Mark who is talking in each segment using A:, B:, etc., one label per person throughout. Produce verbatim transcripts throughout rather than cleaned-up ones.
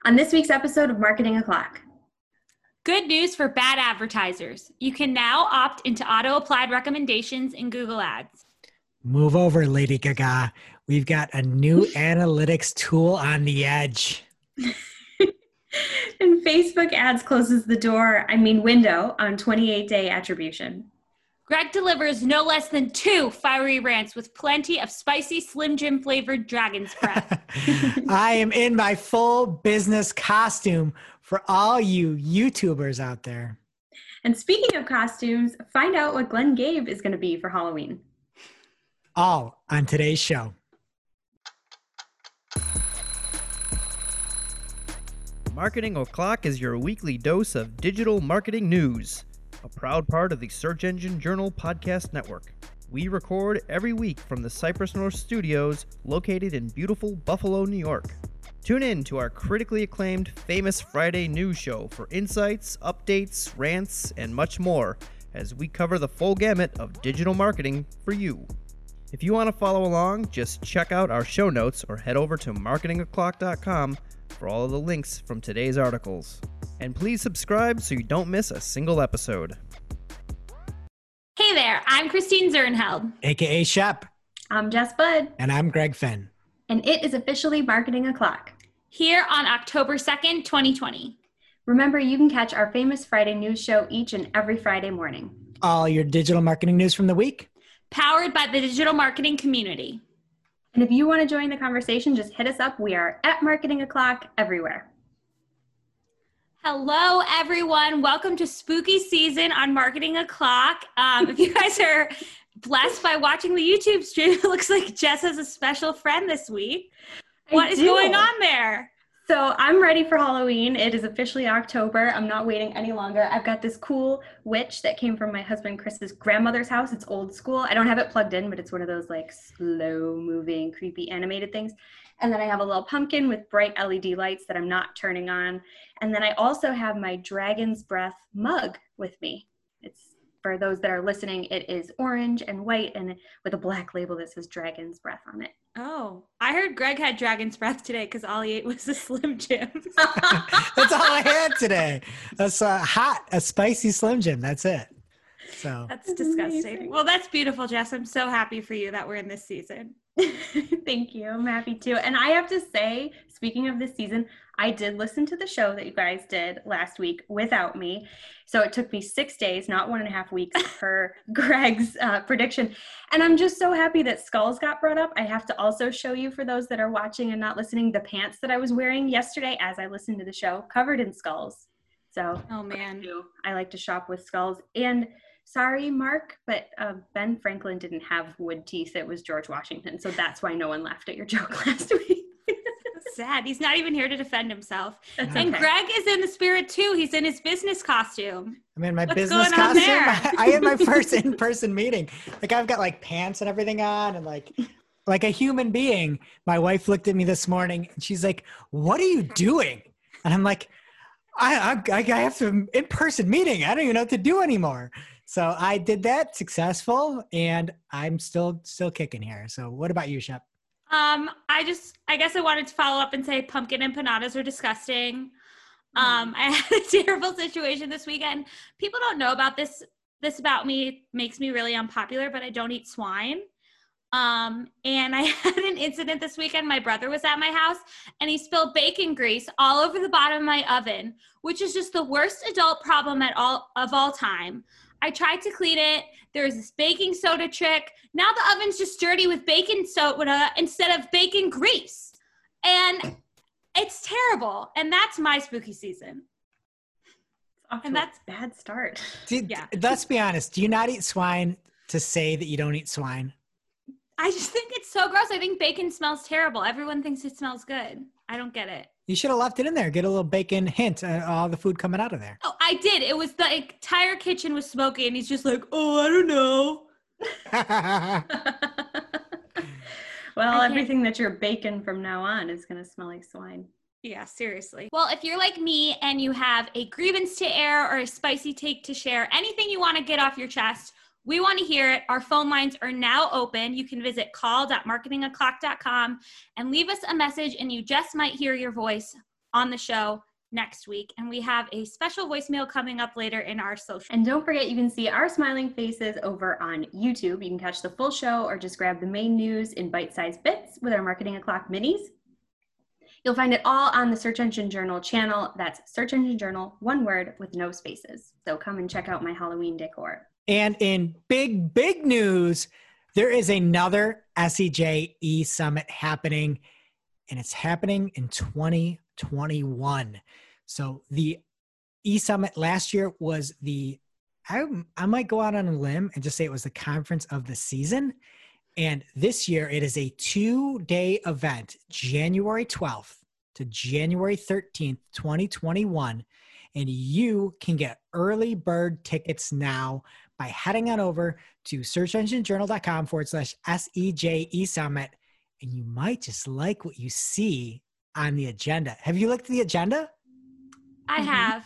A: On this week's episode of Marketing O'Clock.
B: Good news for bad advertisers. You can now opt into auto-applied recommendations in Google Ads.
C: Move over, Lady Gaga. We've got a new analytics tool on the edge.
A: And Facebook Ads closes the door, I mean window, on twenty-eight day attribution.
B: Greg delivers no less than two fiery rants with plenty of spicy Slim Jim flavored dragon's breath.
C: I am in my full business costume for all you YouTubers out there.
A: And speaking of costumes, find out what Glenn Gabe is going to be for Halloween.
C: All on today's show.
D: Marketing O'Clock is your weekly dose of digital marketing news, a proud part of the Search Engine Journal Podcast Network. We record every week from the Cypress North Studios, located in beautiful Buffalo, New York. Tune in to our critically acclaimed Famous Friday news show for insights, updates, rants, and much more as we cover the full gamut of digital marketing for you. If you want to follow along, just check out our show notes or head over to marketing o'clock dot com for all of the links from today's articles. And please subscribe so you don't miss a single episode.
B: Hey there, I'm Christine Zernheld.
C: A K A Shep.
A: I'm Jess Budd.
C: And I'm Greg Fenn.
A: And it is officially Marketing O'Clock.
B: Here on October second, twenty twenty.
A: Remember, you can catch our Famous Friday news show each and every Friday morning.
C: All your digital marketing news from the week.
B: Powered by the digital marketing community.
A: And if you want to join the conversation, just hit us up. We are at Marketing O'Clock everywhere.
B: Hello, everyone. Welcome to spooky season on Marketing O'Clock. Um, if you guys are blessed by watching the YouTube stream, it looks like Jess has a special friend this week. What
A: I
B: is
A: do.
B: going on there?
A: So I'm ready for Halloween. It is officially October. I'm not waiting any longer. I've got this cool witch that came from my husband Chris's grandmother's house. It's old school. I don't have it plugged in, but it's one of those like slow moving, creepy animated things. And then I have a little pumpkin with bright L E D lights that I'm not turning on. And then I also have my Dragon's Breath mug with me. It's, for those that are listening, it is orange and white and with a black label that says Dragon's Breath on it.
B: Oh, I heard Greg had Dragon's Breath today because all he ate was a Slim Jim.
C: That's all I had today. That's a hot, a spicy Slim Jim. That's it. So
B: That's disgusting.
A: Amazing.
B: Well, that's beautiful, Jess. I'm so happy for you that we're in this season.
A: Thank you. I'm happy to. And I have to say, speaking of this season, I did listen to the show that you guys did last week without me. So it took me six days, not one and a half weeks per Greg's uh, prediction. And I'm just so happy that skulls got brought up. I have to also show you, for those that are watching and not listening, the pants that I was wearing yesterday as I listened to the show, covered in skulls. So
B: Oh, man.
A: I like to shop with skulls. And sorry, Mark, but uh, Ben Franklin didn't have wood teeth. It was George Washington. So that's why no one laughed at your joke last week.
B: Sad. He's not even here to defend himself.
A: That's
B: And
A: okay.
B: Greg is in the spirit too. He's in his business costume.
C: I'm in my
B: What's
C: business
B: going on
C: costume.
B: there?
C: I, I had my first in-person meeting. Like I've got like pants and everything on and like like a human being. My wife looked at me this morning and she's like, "What are you doing?" And I'm like, I I, I have to in-person meeting. I don't even know what to do anymore. So I did that, successful, and I'm still still kicking here. So what about you, Shep?
B: Um, I just, I guess I wanted to follow up and say pumpkin empanadas are disgusting. Um, I had a terrible situation this weekend. People don't know about this. This about me it makes me really unpopular, but I don't eat swine. Um, and I had an incident this weekend. My brother was at my house and he spilled bacon grease all over the bottom of my oven, which is just the worst adult problem at all of all time. I tried to clean it. There's this baking soda trick. Now the oven's just dirty with baking soda instead of bacon grease. And it's terrible. And that's my spooky season.
A: Off to
B: And
A: a
B: that's-
A: bad start.
C: Did,
B: Yeah.
C: Let's be honest. Do you not eat swine to say that you don't eat swine?
B: I just think it's so gross. I think bacon smells terrible. Everyone thinks it smells good. I don't get it.
C: You should have left it in there. Get a little bacon hint of all the food coming out of there.
B: Oh, I did. It was the entire kitchen was smoky and he's just like, oh, I don't know.
A: Well,
B: I can't-
A: everything that you're baking from now on is going to smell like swine.
B: Yeah, seriously. Well, if you're like me and you have a grievance to air or a spicy take to share, anything you want to get off your chest, we want to hear it. Our phone lines are now open. You can visit call dot marketing o'clock dot com and leave us a message, and you just might hear your voice on the show next week. And we have a special voicemail coming up later in our social.
A: And don't forget, you can see our smiling faces over on YouTube. You can catch the full show or just grab the main news in bite-sized bits with our Marketing O'Clock minis. You'll find it all on the Search Engine Journal channel. That's Search Engine Journal, one word with no spaces. So come and check out my Halloween decor.
C: And in big, big news, there is another S E J E-Summit happening, and it's happening in twenty twenty-one. So the E-Summit last year was the, I, I might go out on a limb and just say it was the conference of the season. And this year it is a two-day event, January twelfth to January thirteenth, twenty twenty-one. And you can get early bird tickets now by heading on over to searchenginejournal.com forward slash SEJ Summit. And you might just like what you see on the agenda. Have you looked at the agenda?
B: I
A: Mhm.
B: have.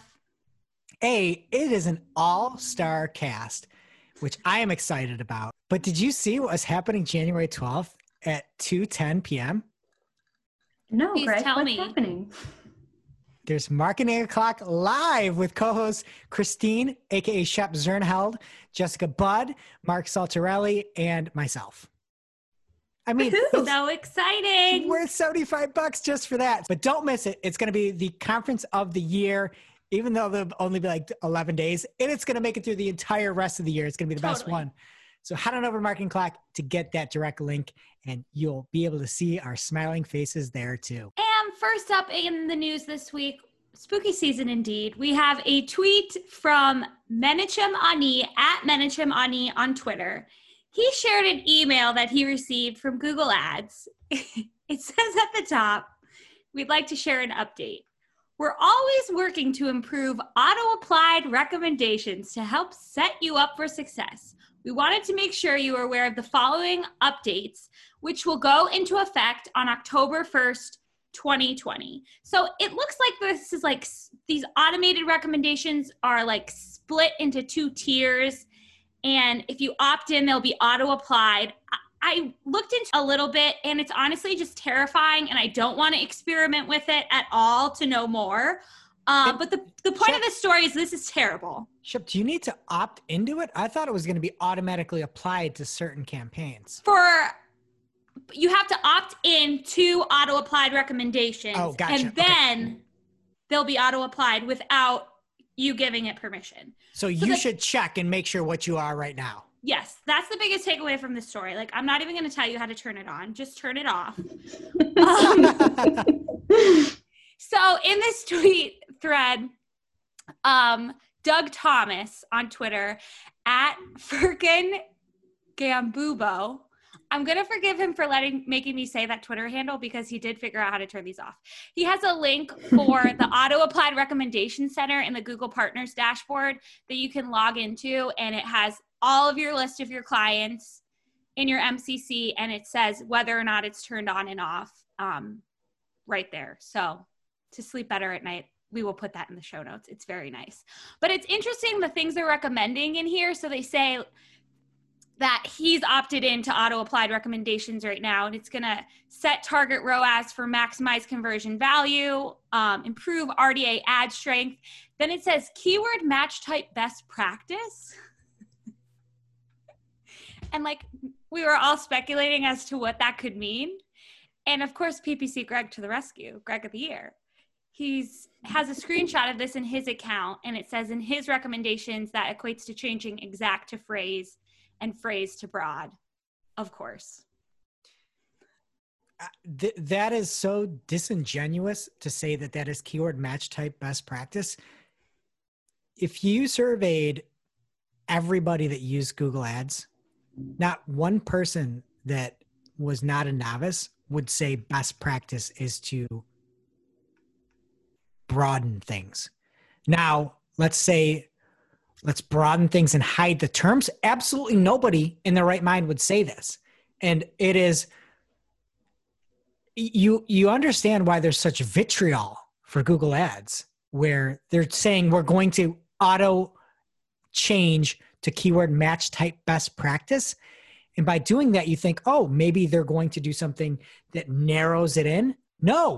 C: A, it is an all-star cast, which I am excited about. But did you see what was happening January twelfth at two ten p.m.?
A: No,
B: Please
A: Greg,
B: tell
A: what's
B: me.
A: happening?
C: There's Marketing O'Clock live with co-hosts Christine, a k a. Shep Zernheld, Jessica Budd, Mark Saltarelli, and myself. I mean,
A: Woohoo!
C: it's
B: So exciting.
C: worth seventy-five bucks just for that. But don't miss it. It's going to be the conference of the year, even though there'll only be like eleven days. And it's going to make it through the entire rest of the year. It's going to be the best
B: Totally.
C: one. So head on over to Marketing Clock to get that direct link, and you'll be able to see our smiling faces there too.
B: And first up in the news this week, spooky season indeed. We have a tweet from Menachem Ani at Menachem Ani on Twitter. He shared an email that he received from Google Ads. It says at the top, we'd like to share an update. We're always working to improve auto-applied recommendations to help set you up for success. We wanted to make sure you are aware of the following updates, which will go into effect on October first, twenty twenty. So it looks like this is like these automated recommendations are like split into two tiers. And if you opt in, they'll be auto-applied. I looked into a little bit, and it's honestly just terrifying, and I don't want to experiment with it at all to know more. Uh, but the, the point
C: Shep-
B: of this story is this is terrible.
C: Shep, do you need to opt into it? I thought it was going to be automatically applied to certain campaigns.
B: For you have to opt in to auto-applied recommendations,
C: Oh, gotcha.
B: and
C: Okay.
B: then they'll be auto-applied without you giving it permission.
C: So you
B: the-
C: should check and make sure what you are right now.
B: Yes, that's the biggest takeaway from this story. Like, I'm not even going to tell you how to turn it on. Just turn it off. Um, so in this tweet thread, um, Doug Thomas on Twitter at Firkin Gambubo. I'm going to forgive him for letting making me say that Twitter handle because he did figure out how to turn these off. He has a link for the Auto Applied Recommendation Center in the Google Partners dashboard that you can log into, and it has all of your list of your clients in your M C C, and it says whether or not it's turned on and off um, right there. So to sleep better at night, we will put that in the show notes. It's very nice. But it's interesting the things they're recommending in here. So they say that he's opted into auto-applied recommendations right now, and it's going to set target R O A S for maximize conversion value, um, improve R D A ad strength. Then it says keyword match type best practice. And like we were all speculating as to what that could mean. And of course, P P C Greg to the rescue, Greg of the Year. He's has a screenshot of this in his account, and it says in his recommendations that equates to changing exact to phrase and phrase to broad, of course.
C: Uh, th- that is so disingenuous to say that that is keyword match type best practice. If you surveyed everybody that used Google Ads, not one person that was not a novice would say best practice is to broaden things. Now, let's say, let's broaden things and hide the terms. Absolutely nobody in their right mind would say this. And it is, you, you understand why there's such vitriol for Google Ads, where they're saying we're going to auto change to keyword match type best practice. And by doing that, you think, oh, maybe they're going to do something that narrows it in. No,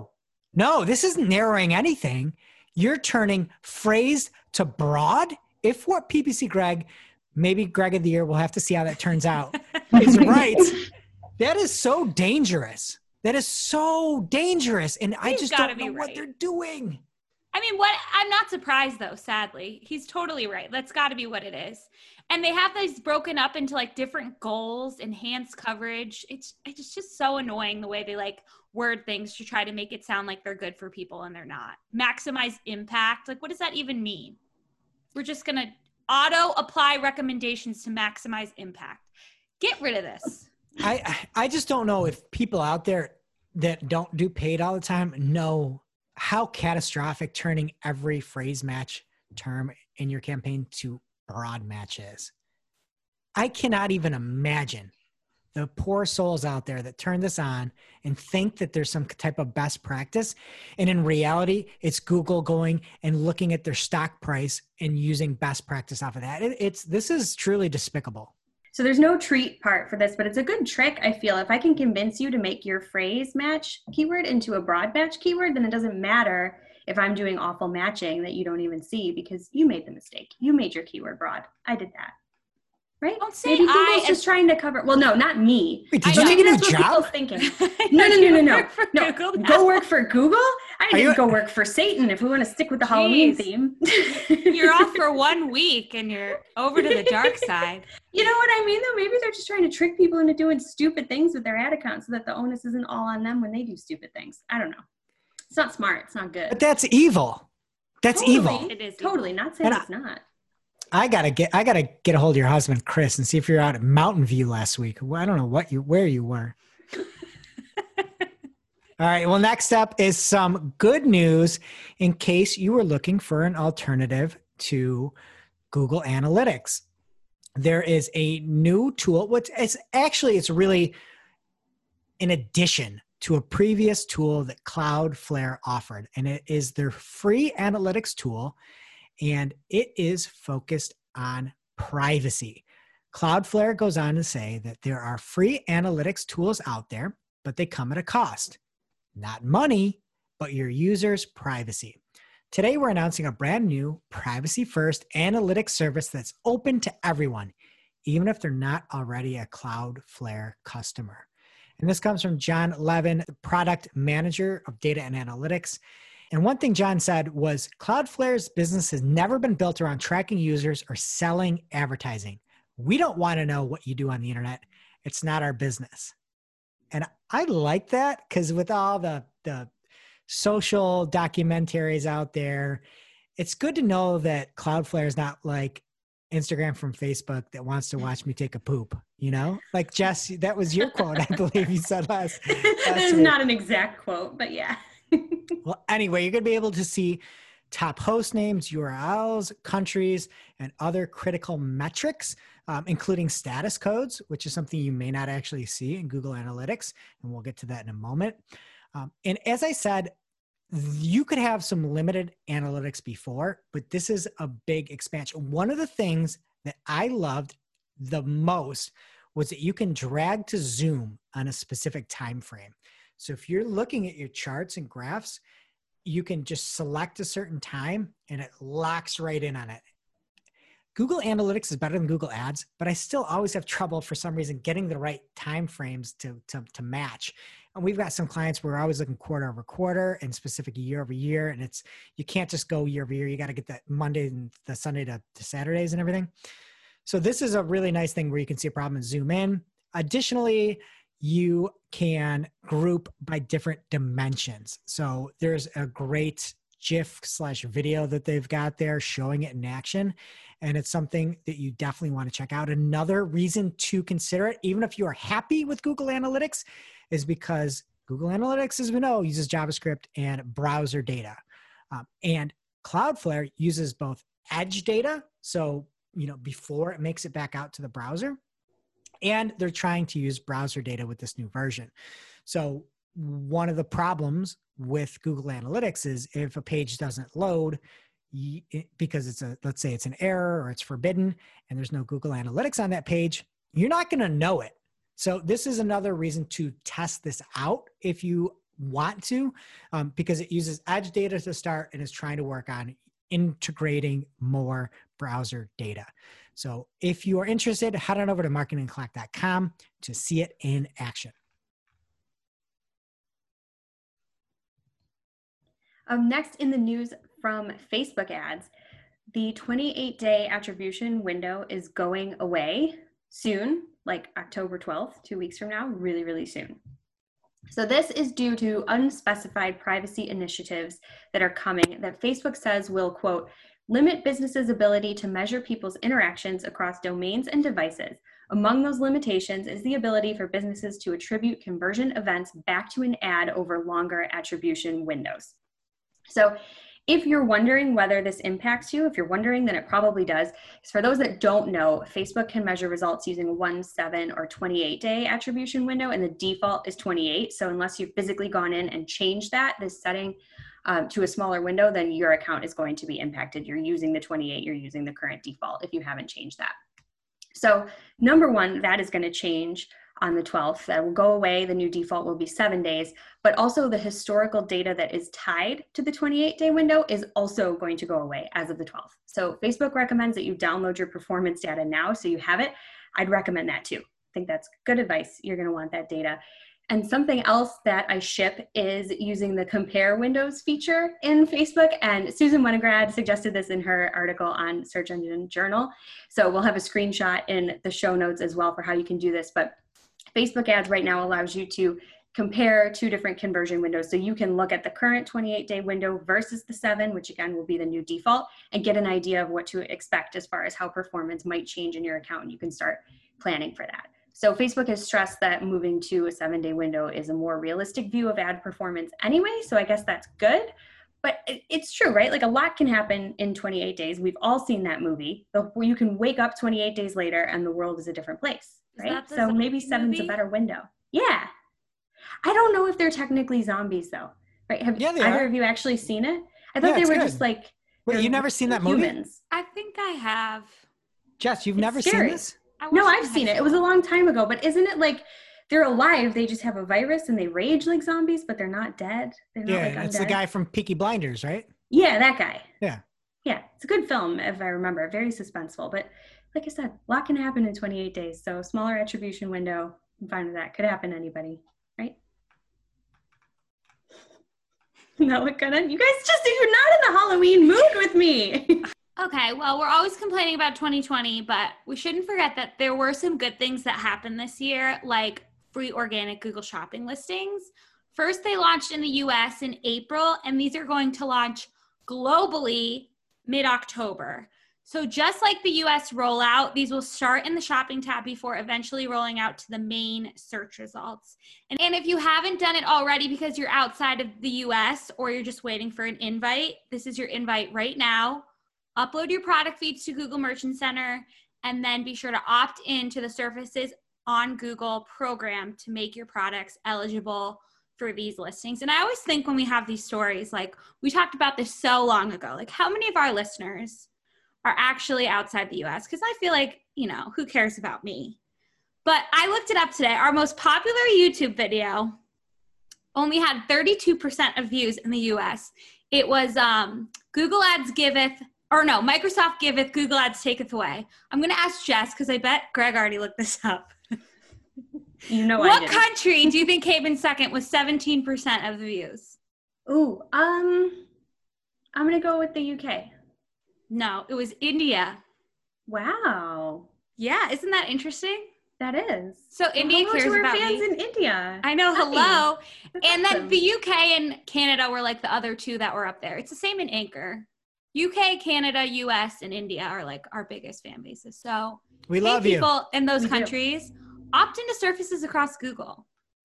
C: No, this isn't narrowing anything. You're turning phrase to broad. If what P P C Greg, maybe Greg of the Year, we'll have to see how that turns out, is right, that is so dangerous. That is so dangerous. And I
B: He's
C: just
B: gotta
C: don't know
B: be
C: what
B: right.
C: they're doing.
B: I mean, what I'm not surprised though, sadly. He's totally right. That's got to be what it is. And they have these broken up into like different goals, enhanced coverage. It's it's just so annoying the way they like word things to try to make it sound like they're good for people and they're not. Maximize impact. Like, what does that even mean? We're just going to auto apply recommendations to maximize impact. Get rid of this.
C: I I just don't know if people out there that don't do paid all the time know how catastrophic turning every phrase match term in your campaign to broad match is. I cannot even imagine the poor souls out there that turn this on and think that there's some type of best practice. And in reality, it's Google going and looking at their stock price and using best practice off of that. It, it's, this is truly despicable.
A: So there's no treat part for this, but it's a good trick, I feel. If I can convince you to make your phrase match keyword into a broad match keyword, then it doesn't matter if I'm doing awful matching that you don't even see because you made the mistake. You made your keyword broad. I did that. Right?
B: Don't say
A: Maybe Google's
B: I
A: just trying to cover. Well, no, not me.
C: Wait, did
B: I
C: you
B: know.
C: take a new
A: That's what
C: job?
A: people's thinking. No, no, no, no, no.
B: Work for
A: No,
B: Google now.
A: go work for Google? I
C: Are
A: didn't
C: you-
A: go work for Satan if we want to stick with the Halloween
B: Jeez.
A: theme.
B: You're off for one week and you're over to the dark side.
A: You know what I mean, though? Maybe they're just trying to trick people into doing stupid things with their ad account so that the onus isn't all on them when they do stupid things. I don't know. It's not smart. It's not good.
C: But that's evil. That's
A: Totally.
C: evil.
B: It is
A: Totally.
B: evil.
A: Not saying
C: And
A: it's not.
C: I gotta get I gotta get a hold of your husband Chris and see if you're out at Mountain View last week. Well, I don't know what you where you were. All right. Well, next up is some good news in case you were looking for an alternative to Google Analytics. There is a new tool. What's it's actually it's really an addition to a previous tool that Cloudflare offered, and it is their free analytics tool. And it is focused on privacy. Cloudflare goes on to say that there are free analytics tools out there, but they come at a cost. Not money, but your users' privacy. Today, we're announcing a brand new privacy-first analytics service that's open to everyone, even if they're not already a Cloudflare customer. And this comes from John Levin, the product manager of data and analytics. And one thing John said was Cloudflare's business has never been built around tracking users or selling advertising. We don't want to know what you do on the internet. It's not our business. And I like that because with all the, the social documentaries out there, it's good to know that Cloudflare is not like Instagram from Facebook that wants to watch me take a poop, you know? Like Jess, that was your quote, I believe you said last. last
A: It's
C: week.
A: not an exact quote, but yeah.
C: Well, anyway, you're going to be able to see top host names, U R Ls, countries, and other critical metrics, um, including status codes, which is something you may not actually see in Google Analytics. And we'll get to that in a moment. Um, and as I said, you could have some limited analytics before, but this is a big expansion. One of the things that I loved the most was that you can drag to zoom on a specific time frame. So if you're looking at your charts and graphs, you can just select a certain time and it locks right in on it. Google Analytics is better than Google Ads, but I still always have trouble for some reason getting the right time frames to, to, to match. And we've got some clients where we're always looking quarter over quarter and specific year over year. And it's, you can't just go year over year. You got to get that Monday and the Sunday to, to Saturdays and everything. So this is a really nice thing where you can see a problem and zoom in. Additionally, you can group by different dimensions. So there's a great GIF slash video that they've got there showing it in action. And it's something that you definitely want to check out. Another reason to consider it, even if you are happy with Google Analytics, is because Google Analytics, as we know, uses JavaScript and browser data. Um, and Cloudflare uses both edge data, so you know before it makes it back out to the browser, and they're trying to use browser data with this new version. So one of the problems with Google Analytics is if a page doesn't load you, it, because it's a, let's say it's an error or it's forbidden and there's no Google Analytics on that page, you're not going to know it. So this is another reason to test this out if you want to, um, because it uses Edge data to start and is trying to work on integrating more browser data. So if you are interested, head on over to marketing clock dot com to see it in action.
A: Um, next in the news from Facebook ads, the twenty-eight day attribution window is going away soon, like October twelfth, two weeks from now, really, really soon. So this is due to unspecified privacy initiatives that are coming that Facebook says will, quote, limit businesses' ability to measure people's interactions across domains and devices. Among those limitations is the ability for businesses to attribute conversion events back to an ad over longer attribution windows. So if you're wondering whether this impacts you, if you're wondering, then it probably does. Because for those that don't know, Facebook can measure results using a one, seven, or twenty-eight day attribution window, and the default is twenty-eight. So unless you've physically gone in and changed that, this setting um, to a smaller window, then your account is going to be impacted. You're using the twenty-eight, you're using the current default if you haven't changed that. So number one, that is going to change on the twelfth. That will go away. The new default will be seven days, but also the historical data that is tied to the twenty-eight day window is also going to go away as of the twelfth. So Facebook recommends that you download your performance data now so you have it. I'd recommend that too. I think that's good advice. You're going to want that data. And something else that I ship is using the compare windows feature in Facebook. And Susan Winograd suggested this in her article on Search Engine Journal. So we'll have a screenshot in the show notes as well for how you can do this. But Facebook ads right now allows you to compare two different conversion windows. So you can look at the current twenty-eight day window versus the seven, which again will be the new default, and get an idea of what to expect as far as how performance might change in your account. And you can start planning for that. So Facebook has stressed that moving to a seven day window is a more realistic view of ad performance anyway. So I guess that's good, but it, it's true, right? Like a lot can happen in twenty-eight days. We've all seen that movie where you can wake up twenty-eight days later and the world is a different place, right? So maybe seven's movie? a better window. Yeah. I don't know if they're technically zombies though, right? Have yeah, either are. of you actually seen it? I thought yeah, they were good. just like,
C: wait, you've never seen that movie?
B: Humans. I think I have.
C: Jess, you've
A: it's
C: never
A: scary.
C: seen this?
A: No, I've seen it. It was a long time ago, but isn't it like they're alive? They just have a virus and they rage like zombies, but they're not dead. They're not
C: yeah,
A: like
C: it's
A: undead.
C: the guy from Peaky Blinders, right?
A: Yeah, that guy.
C: Yeah.
A: Yeah, it's a good film if I remember. Very suspenseful, but like I said, a lot can happen in twenty-eight days. So smaller attribution window, I'm fine with that. Could happen to anybody, right? No, it couldn't. You guys just, you're not in the Halloween mood with me.
B: Okay, well, we're always complaining about twenty twenty, but we shouldn't forget that there were some good things that happened this year, like free organic Google Shopping listings. First, they launched in the U S in April, and these are going to launch globally mid-October. So just like the U S rollout, these will start in the shopping tab before eventually rolling out to the main search results. And, and if you haven't done it already because you're outside of the U S or you're just waiting for an invite, this is your invite right now. Upload your product feeds to Google Merchant Center, and then be sure to opt in to the Surfaces on Google program to make your products eligible for these listings. And I always think when we have these stories, like we talked about this so long ago, like how many of our listeners are actually outside the U S? Because I feel like, you know, who cares about me? But I looked it up today. Our most popular YouTube video only had thirty-two percent of views in the U S. It was um, Google Ads giveth Or no, Microsoft giveth, Google Ads taketh away. I'm going to ask Jess because I bet Greg already looked this up.
A: You know,
B: what country do you think came in second with seventeen percent of the views?
A: Ooh, um, I'm going to go with the U K.
B: No, it was India.
A: Wow.
B: Yeah, isn't that interesting?
A: That is.
B: So well, India cares
A: to our
B: about
A: fans
B: me.
A: in India.
B: I know.
A: Hi.
B: Hello.
A: That's
B: and
A: awesome.
B: Then the U K and Canada were like the other two that were up there. It's the same in Anchor. U K, Canada, U S, and India are like our biggest fan bases. So
C: we
B: hey,
C: love
B: people
C: you.
B: in those
A: we
B: countries, do. Opt into Surfaces across Google.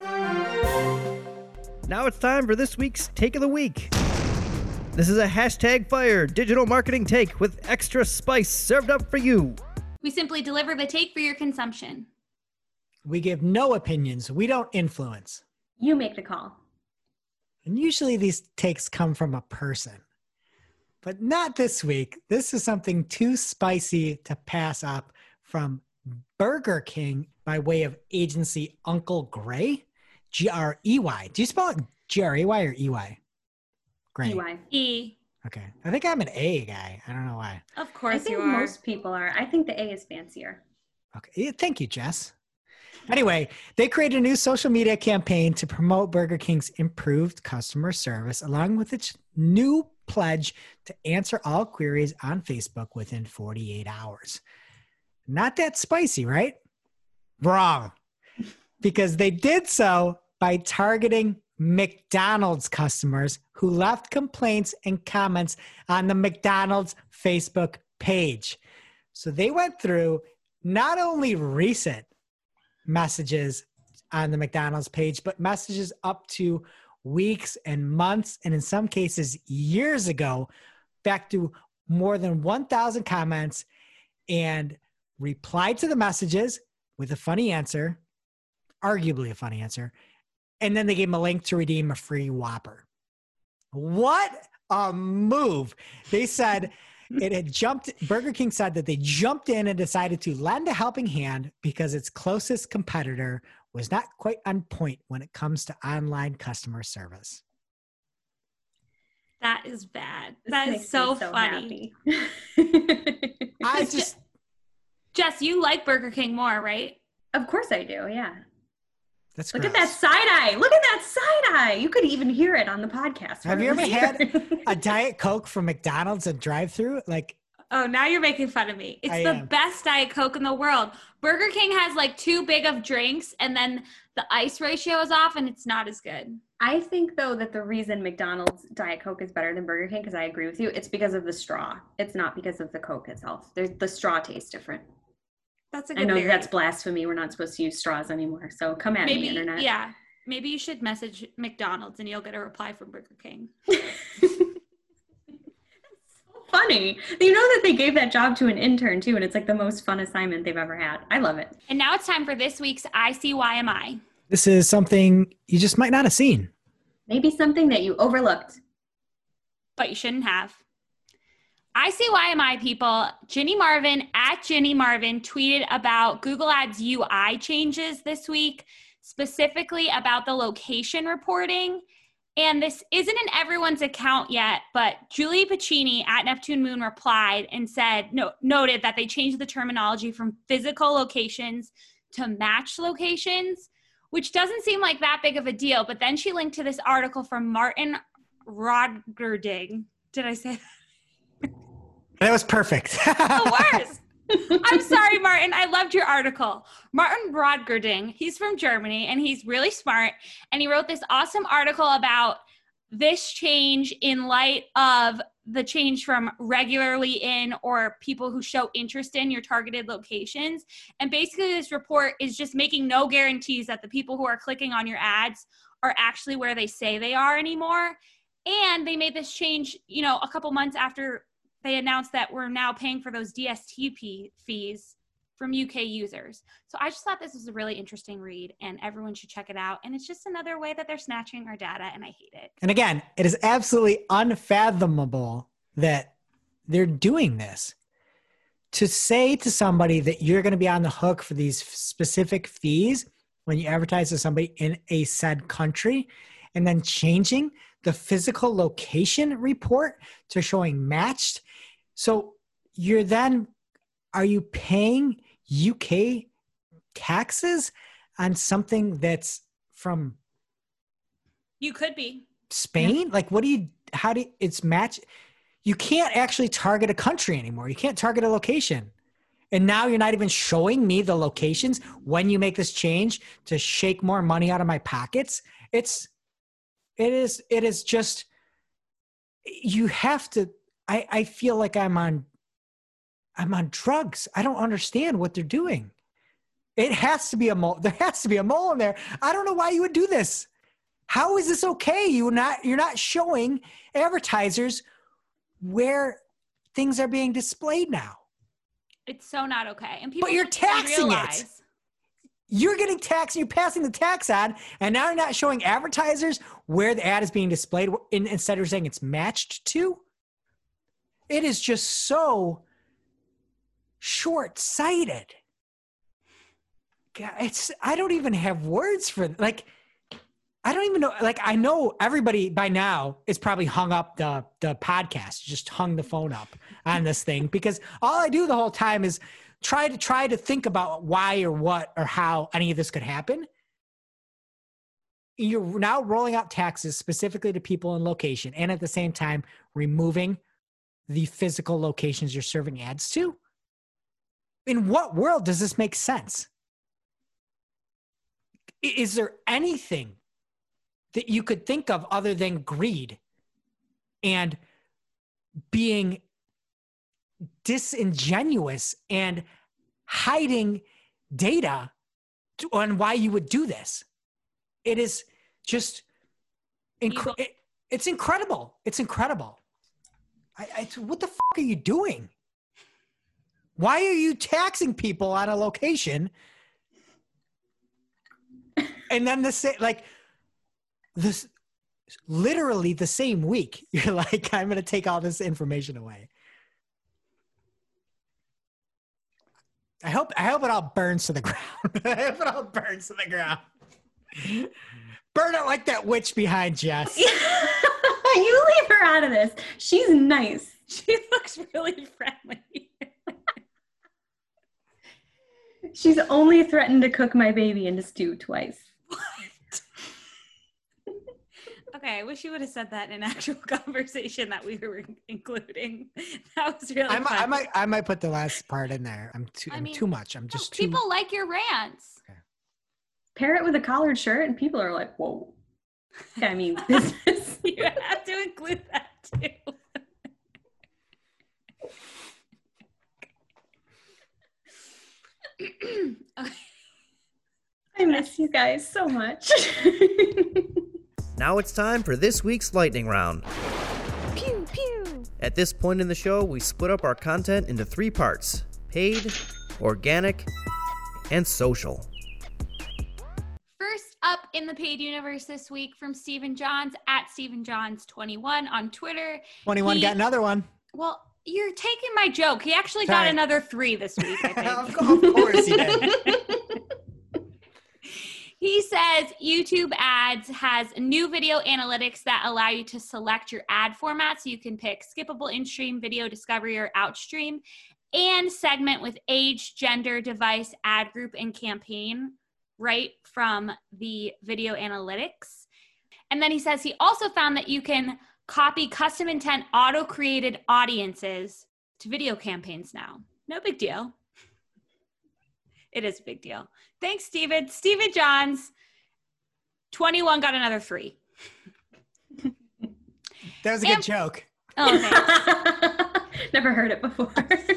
D: Now it's time for this week's Take of the Week. This is a hashtag fire digital marketing take with extra spice served up for you.
B: We simply deliver the take for your consumption.
C: We give no opinions. We don't influence.
A: You make the call.
C: And usually these takes come from a person. But not this week. This is something too spicy to pass up from Burger King by way of agency Uncle Grey, G R E Y. Do you spell it G R A Y or E Y? Great.
A: E Y.
B: E.
C: Okay. I think I'm an A guy. I don't know why.
B: Of
A: I
B: course
A: think
B: you are.
A: most people are. I think the A is fancier.
C: Okay. Yeah, thank you, Jess. Anyway, they created a new social media campaign to promote Burger King's improved customer service, along with its new pledge to answer all queries on Facebook within forty-eight hours. Not that spicy, right? Wrong. Because they did so by targeting McDonald's customers who left complaints and comments on the McDonald's Facebook page. So they went through not only recent messages on the McDonald's page, but messages up to weeks and months, and in some cases years ago, back to more than one thousand comments, and replied to the messages with a funny answer, arguably a funny answer, and then they gave him a link to redeem a free Whopper. What a move. They said it had jumped, Burger King said that they jumped in and decided to lend a helping hand because its closest competitor was not quite on point when it comes to online customer service.
B: That is bad.
A: This
B: That
A: makes
B: is so,
A: me so
B: funny.
A: happy.
C: I just,
B: Jess, you like Burger King more, right?
A: Of course I do, yeah.
C: that's
A: Look
C: gross.
A: at that side eye. Look at that side eye. You could even hear it on the podcast.
C: Have you ever
A: We're
C: had
A: here.
C: a Diet Coke from McDonald's and drive-through? Like,
B: Oh, now you're making fun of me. It's
C: I
B: the
C: am.
B: best Diet Coke in the world. Burger King has like too big of drinks and then the ice ratio is off and it's not as good.
A: I think, though, that the reason McDonald's Diet Coke is better than Burger King, because I agree with you, it's because of the straw. It's not because of the Coke itself. There's, the straw tastes different.
B: That's a
A: I
B: good
A: know
B: theory.
A: that's blasphemy. We're not supposed to use straws anymore. So come at
B: Maybe,
A: me, internet.
B: yeah. Maybe you should message McDonald's and you'll get a reply from Burger King.
A: Funny. You know that they gave that job to an intern, too, and it's like the most fun assignment they've ever had. I love it.
B: And now it's time for this week's I C Y M I.
C: this is something you just might not have seen.
A: Maybe something that you overlooked.
B: But you shouldn't have. I C Y M I people, Ginny Marvin at Ginny Marvin tweeted about Google Ads U I changes this week, specifically about the location reporting. And this isn't in everyone's account yet, but Julie Pacini at Neptune Moon replied and said, no, noted that they changed the terminology from physical locations to match locations, which doesn't seem like that big of a deal. But then she linked to this article from Martin Rodgerding. Did I say that?
C: That was perfect.
B: The worst. I'm sorry, Martin. I loved your article. Martin Rodgerding, he's from Germany and he's really smart. And he wrote this awesome article about this change in light of the change from regularly in or people who show interest in your targeted locations. And basically this report is just making no guarantees that the people who are clicking on your ads are actually where they say they are anymore. And they made this change, you know, a couple months after they announced that we're now paying for those D S T P fees from U K users. So I just thought this was a really interesting read and everyone should check it out. And it's just another way that they're snatching our data and I hate it.
C: And again, it is absolutely unfathomable that they're doing this. To say to somebody that you're going to be on the hook for these specific fees when you advertise to somebody in a said country, and then changing the physical location report to showing matched. So you're then, are you paying U K taxes on something that's from
B: You could be.
C: Spain? Like, what do you, how do you, it's match? You can't actually target a country anymore. You can't target a location. And now you're not even showing me the locations when you make this change to shake more money out of my pockets. It's, it is, it is just, you have to, I, I feel like I'm on, I'm on drugs. I don't understand what they're doing. It has to be a mole. There has to be a mole in there. I don't know why you would do this. How is this okay? You're not, you're not showing advertisers where things are being displayed now.
B: It's so not okay. And people
C: But you're
B: don't even
C: taxing it.
B: realize-
C: You're getting taxed and you're passing the tax ad, and now you're not showing advertisers where the ad is being displayed. In, instead of saying it's matched to. It is just so short-sighted. God, it's, I don't even have words for, like, I don't even know. Like, I know everybody by now is probably hung up the, the podcast, just hung the phone up on this thing, because all I do the whole time is try to try to think about why or what or how any of this could happen. You're now rolling out taxes specifically to people in location, and at the same time removing the physical locations you're serving ads to. In what world does this make sense? Is there anything that you could think of other than greed and being disingenuous and hiding data to, on why you would do this? It is just, incre- it, it's incredible. It's incredible. I, I, what the fuck are you doing? Why are you taxing people on a location? And then the same, like this, literally the same week, you're like, I'm going to take all this information away. I hope, I hope it all burns to the ground. I hope it all burns to the ground. Burn it like that witch behind Jess.
A: You leave her out of this. She's nice.
B: She looks really friendly.
A: She's only threatened to cook my baby into stew twice.
B: What? Okay, I wish you would have said that in an actual conversation that we were including. That was really
C: I might,
B: fun.
C: I might, I might put the last part in there. I'm too,
B: I
C: I'm
B: mean,
C: too much. I'm
B: No,
C: just too.
B: people like your rants.
A: Pair it with a collared shirt and people are like, whoa. I mean, this is...
B: You have to include that too. Okay.
A: I miss you guys so much.
D: Now it's time for this week's lightning round.
B: Pew, pew.
D: At this point in the show, we split up our content into three parts: paid, organic, and social.
B: First up in the paid universe this week from Stephen Johns at Stephen Johns twenty-one on Twitter.
C: twenty-one
B: He-
C: got another one.
B: Well, you're taking my joke. He actually got
C: Sorry.
B: another three this week, I think.
C: Of course he did.
B: He says YouTube ads has new video analytics that allow you to select your ad format. So you can pick skippable in-stream, video discovery, or outstream, and segment with age, gender, device, ad group, and campaign right from the video analytics. And then he says he also found that you can copy custom intent auto-created audiences to video campaigns now. No big deal. It is a big deal. Thanks, Steven. Steven Johns, twenty-one got another three.
C: That was a good
B: And-
C: joke.
B: Oh, thanks.
A: Never heard it before.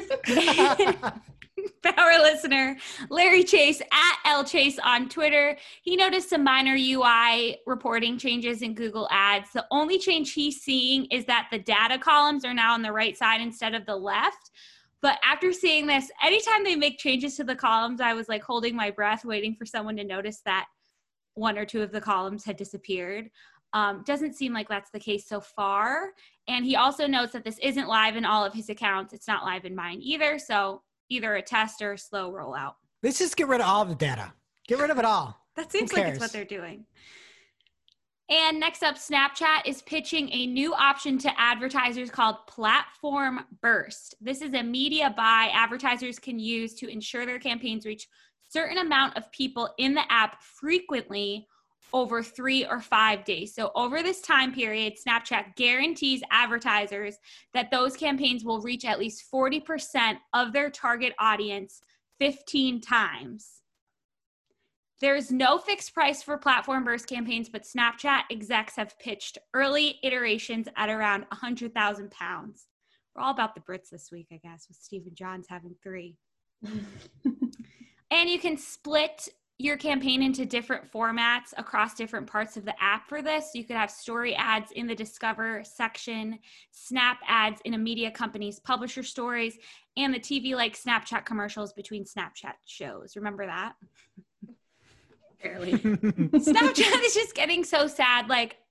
B: Power listener, Larry Chase at L Chase on Twitter. He noticed some minor U I reporting changes in Google Ads. The only change he's seeing is that the data columns are now on the right side instead of the left. But after seeing this, anytime they make changes to the columns, I was like holding my breath, waiting for someone to notice that one or two of the columns had disappeared. Um, doesn't seem like that's the case so far. And he also notes that this isn't live in all of his accounts. It's not live in mine either. So either a test or a slow rollout.
C: Let's just get rid of all the data. Get rid of it all.
B: That seems
C: Who
B: like it's
C: cares?
B: what they're doing. And next up, Snapchat is pitching a new option to advertisers called Platform Burst. This is a media buy advertisers can use to ensure their campaigns reach a certain amount of people in the app frequently over three or five days. So over this time period, Snapchat guarantees advertisers that those campaigns will reach at least forty percent of their target audience fifteen times. There's no fixed price for Platform Burst campaigns, but Snapchat execs have pitched early iterations at around one hundred thousand pounds. We're all about the Brits this week, I guess, with Stephen Johns having three. And you can split your campaign into different formats across different parts of the app for this. You could have story ads in the Discover section, Snap ads in a media company's publisher stories, and the T V-like Snapchat commercials between Snapchat shows. Remember that?
A: Barely.
B: Snapchat is just getting so sad. Like,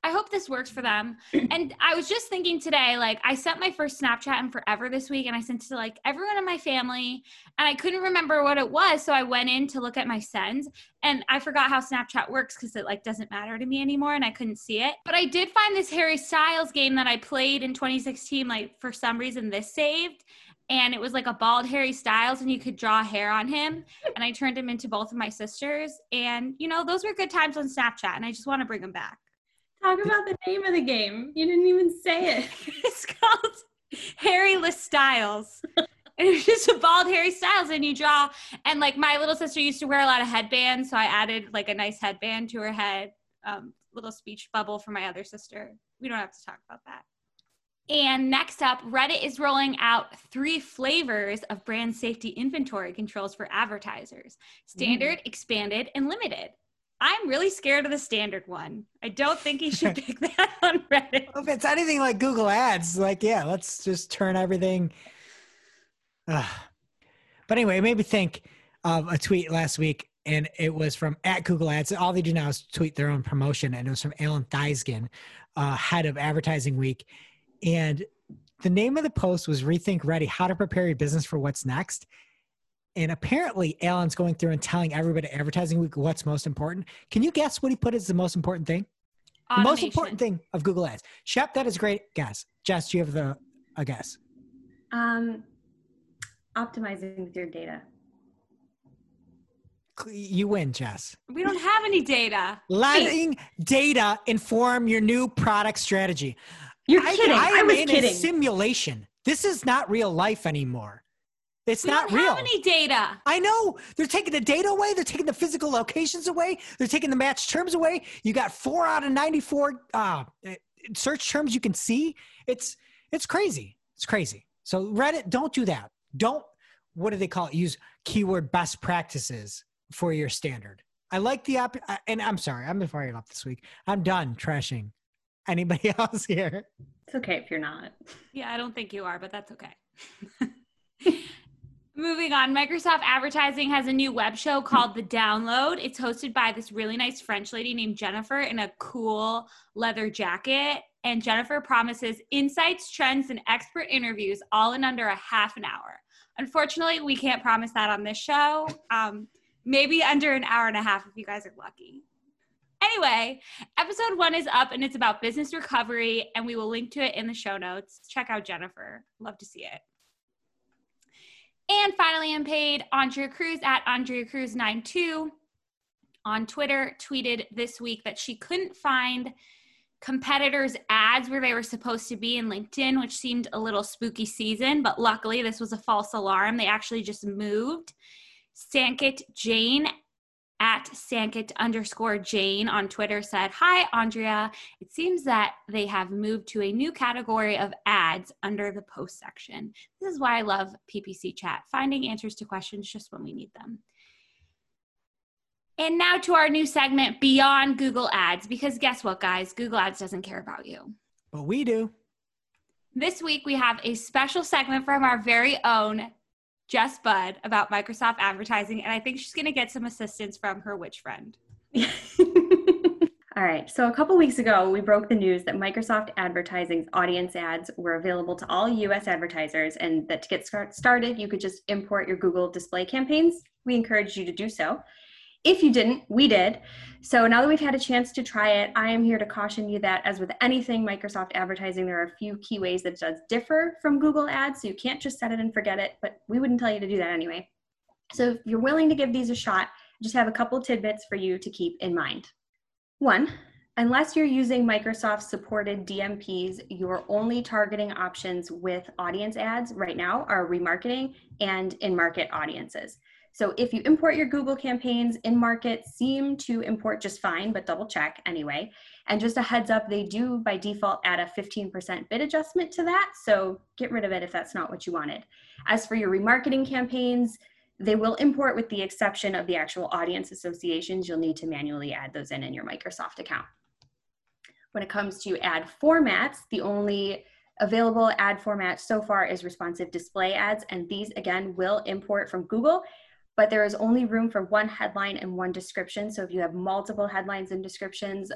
B: I hope this works for them. And I was just thinking today, like I sent my first Snapchat in forever this week, and I sent it to like everyone in my family, and I couldn't remember what it was. So I went in to look at my sends, and I forgot how Snapchat works because it like doesn't matter to me anymore, and I couldn't see it. But I did find this Harry Styles game that I played in twenty sixteen. Like for some reason this saved, and it was like a bald Harry Styles, and you could draw hair on him. And I turned him into both of my sisters. And you know, those were good times on Snapchat, and I just want to bring them back.
A: Talk about the name of the game. You didn't even say it.
B: It's called Harry-less Styles. And it's just a bald Harry Styles, and you draw. And like my little sister used to wear a lot of headbands, so I added like a nice headband to her head. Um, little speech bubble for my other sister. We don't have to talk about that. And next up, Reddit is rolling out three flavors of brand safety inventory controls for advertisers: standard, mm. expanded, and limited. I'm really scared of the standard one. I don't think you should pick that on Reddit.
C: Well, if it's anything like Google Ads, like, yeah, let's just turn everything. Uh. But anyway, it made me think of a tweet last week, and it was from at Google Ads. All they do now is tweet their own promotion, and it was from Alan Theisgen, uh, head of Advertising Week. And the name of the post was Rethink Ready, How to Prepare Your Business for What's Next. And apparently Alan's going through and telling everybody at Advertising Week what's most important. Can you guess what he put as the most important thing?
B: Automation.
C: The most important thing of Google Ads. Shep, that is a great guess. Jess, do you have the a guess?
A: Um, optimizing with your data.
C: You win, Jess.
B: We don't have any data.
C: Letting data inform your new product strategy.
A: You're
C: I,
A: kidding.
C: I am
A: I was
C: in
A: kidding.
C: a simulation. This is not real life anymore. It's
B: we
C: not
B: don't
C: real.
B: have any data.
C: I know. They're taking the data away. They're taking the physical locations away. They're taking the match terms away. You got four out of ninety-four uh, search terms you can see. It's it's crazy. It's crazy. So Reddit, don't do that. Don't, what do they call it? Use keyword best practices for your standard. I like the, op- and I'm sorry, I'm fired up this week. I'm done trashing anybody else here.
A: It's okay if you're not.
B: Yeah, I don't think you are, but that's okay. Moving on, Microsoft Advertising has a new web show called The Download. It's hosted by this really nice French lady named Jennifer in a cool leather jacket. And Jennifer promises insights, trends, and expert interviews all in under a half an hour. Unfortunately, we can't promise that on this show. Um, maybe under an hour and a half if you guys are lucky. Anyway, episode one is up, and it's about business recovery, and we will link to it in the show notes. Check out Jennifer. Love to see it. And finally, Unpaid, Andrea Cruz at Andrea Cruz ninety-two on Twitter tweeted this week that she couldn't find competitors' ads where they were supposed to be in LinkedIn, which seemed a little spooky season, but luckily this was a false alarm. They actually just moved. Sankit Jane at Sankit underscore Jane on Twitter said, "Hi, Andrea. It seems that they have moved to a new category of ads under the post section. This is why I love P P C chat, finding answers to questions just when we need them." And now to our new segment, Beyond Google Ads, because guess what, guys? Google Ads doesn't care about you.
C: But we do.
B: This week, we have a special segment from our very own Jess Budd about Microsoft Advertising, and I think she's going to get some assistance from her witch friend.
A: All right, so a couple weeks ago, we broke the news that Microsoft Advertising's audience ads were available to all U S advertisers, and that to get start started, you could just import your Google display campaigns. We encourage you to do so. If you didn't, we did. So now that we've had a chance to try it, I am here to caution you that, as with anything Microsoft Advertising, there are a few key ways that it does differ from Google Ads, so you can't just set it and forget it, but we wouldn't tell you to do that anyway. So if you're willing to give these a shot, I just have a couple tidbits for you to keep in mind. One, unless you're using Microsoft-supported D M Ps, your only targeting options with audience ads right now are remarketing and in-market audiences. So if you import your Google campaigns, in-market seem to import just fine, but double check anyway. And just a heads up, they do by default add a fifteen percent bid adjustment to that, so get rid of it if that's not what you wanted. As for your remarketing campaigns, they will import with the exception of the actual audience associations. You'll need to manually add those in in your Microsoft account. When it comes to ad formats, the only available ad format so far is responsive display ads, and these again will import from Google, but there is only room for one headline and one description. So if you have multiple headlines and descriptions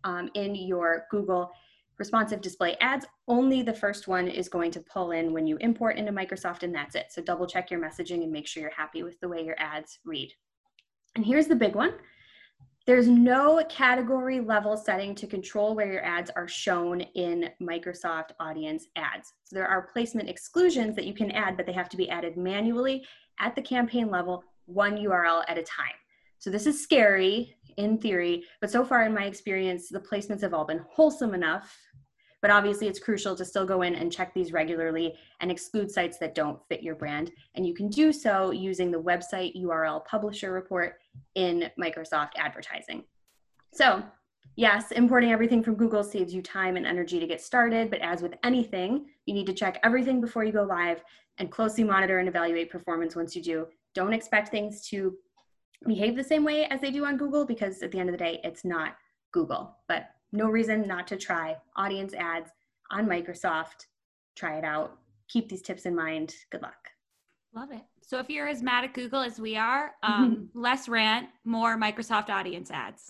A: um, in your Google responsive display ads. Only the first one is going to pull in when you import into Microsoft, and that's it. So double check your messaging and make sure you're happy with the way your ads read. And here's the big one. There's no category level setting to control where your ads are shown in Microsoft Audience Ads. So there are placement exclusions that you can add, but they have to be added manually at the campaign level, one U R L at a time. So this is scary in theory, but so far in my experience, the placements have all been wholesome enough. But obviously it's crucial to still go in and check these regularly and exclude sites that don't fit your brand. And you can do so using the website U R L publisher report in Microsoft Advertising. So yes, importing everything from Google saves you time and energy to get started, but as with anything, you need to check everything before you go live and closely monitor and evaluate performance once you do. Don't expect things to behave the same way as they do on Google, because at the end of the day, it's not Google. But no reason not to try audience ads on Microsoft. Try it out. Keep these tips in mind. Good luck.
B: Love it. So if you're as mad at Google as we are, um, less rant, more Microsoft Audience ads.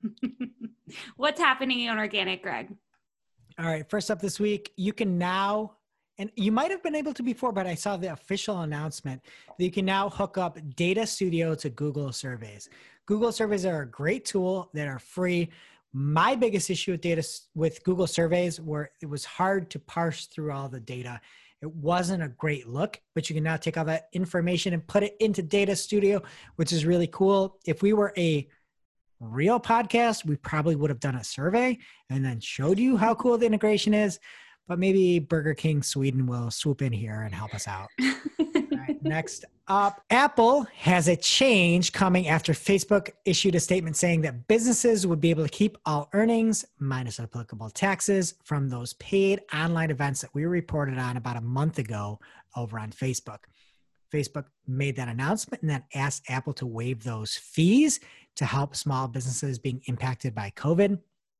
B: What's happening on organic, Greg?
C: All right. First up this week, you can now, and you might have been able to before, but I saw the official announcement that you can now hook up Data Studio to Google Surveys. Google Surveys are a great tool that are free. My biggest issue with data with Google Surveys were it was hard to parse through all the data. It wasn't a great look, but you can now take all that information and put it into Data Studio, which is really cool. If we were a real podcast, we probably would have done a survey and then showed you how cool the integration is. But maybe Burger King Sweden will swoop in here and help us out. All right, next up, Apple has a change coming after Facebook issued a statement saying that businesses would be able to keep all earnings, minus applicable taxes, from those paid online events that we reported on about a month ago over on Facebook. Facebook made that announcement and then asked Apple to waive those fees to help small businesses being impacted by COVID.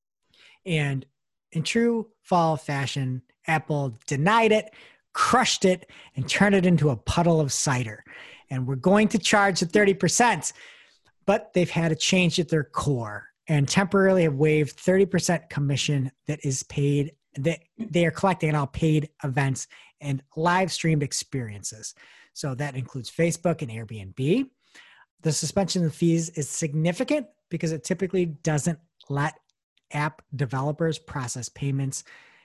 C: And in true fall fashion, Apple denied it, crushed it, and turned it into a puddle of cider. And we're going to charge the thirty percent, but they've had a change at their core and temporarily have waived thirty percent commission that is paid, that they are collecting on all paid events and live streamed experiences. So that includes Facebook and Airbnb. The suspension of fees is significant because it typically doesn't let app developers process payments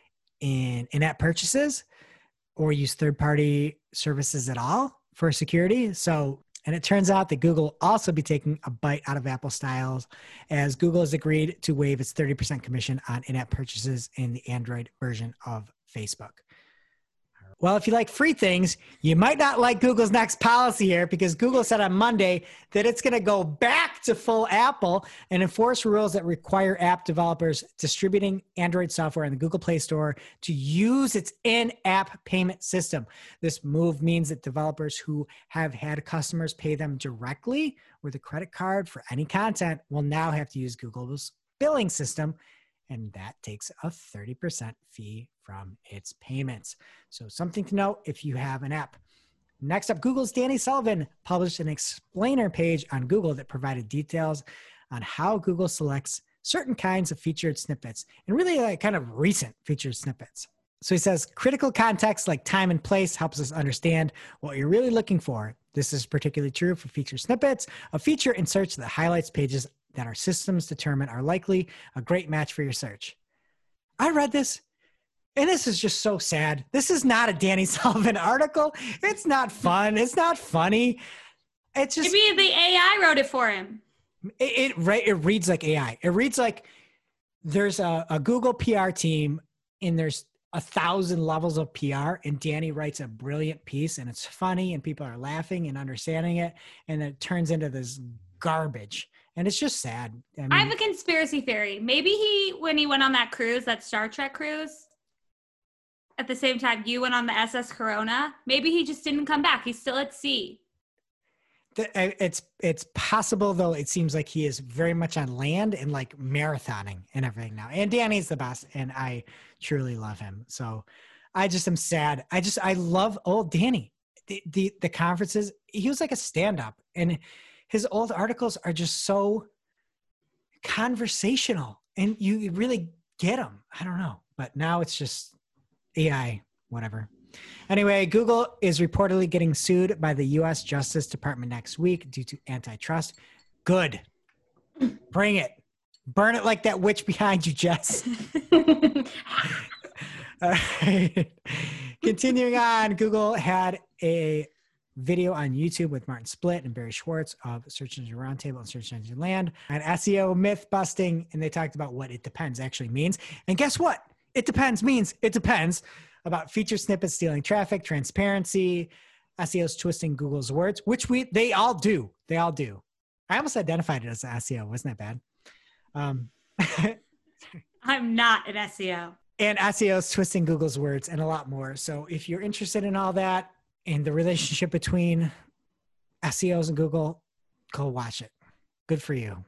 C: in in-app purchases or use third-party services at all for security. So, and it turns out that Google will also be taking a bite out of Apple styles, as Google has agreed to waive its thirty percent commission on in-app purchases in the Android version of Facebook. Well, if you like free things, you might not like Google's next policy here, because Google said on Monday that it's going to go back to full Apple and enforce rules that require app developers distributing Android software in the Google Play Store to use its in-app payment system. This move means that developers who have had customers pay them directly with a credit card for any content will now have to use Google's billing system, and that takes a thirty percent fee from its payments. So something to note if you have an app. Next up, Google's Danny Sullivan published an explainer page on Google that provided details on how Google selects certain kinds of featured snippets, and really like kind of recent featured snippets. So he says, critical context like time and place helps us understand what you're really looking for. This is particularly true for featured snippets, a feature in search that highlights pages that our systems determine are likely a great match for your search. I read this, and this is just so sad. This is not a Danny Sullivan article. It's not fun. It's not funny. It's just—
B: Maybe the A I wrote it for him.
C: It, it, it reads like A I. It reads like there's a, a Google P R team, and there's a thousand levels of P R, and Danny writes a brilliant piece, and it's funny, and people are laughing and understanding it, and it turns into this garbage. And it's just sad. I mean,
B: I have a conspiracy theory. Maybe he, when he went on that cruise, that Star Trek cruise, at the same time you went on the S S Corona, maybe he just didn't come back. He's still at sea.
C: It's it's possible, though. It seems like he is very much on land and like marathoning and everything now. And Danny's the best, and I truly love him. So I just am sad. I just I love old Danny. The the, the conferences, he was like a stand-up, and his old articles are just so conversational. and you really get them. I don't know, but now it's just A I, whatever. Anyway, Google is reportedly getting sued by the U S Justice Department next week due to antitrust. Good. Bring it. Burn it like that witch behind you, Jess. All right. Continuing on, Google had a video on YouTube with Martin Splitt and Barry Schwartz of Search Engine Roundtable and Search Engine Land on S E O myth busting, and they talked about what it depends actually means. And guess what? It depends means it depends about feature snippets stealing traffic, transparency, S E Os twisting Google's words, which we they all do. They all do. I almost identified it as an S E O. Wasn't that bad? Um,
B: I'm not an S E O.
C: And S E Os twisting Google's words and a lot more. So if you're interested in all that and the relationship between S E Os and Google, go watch it. Good for you.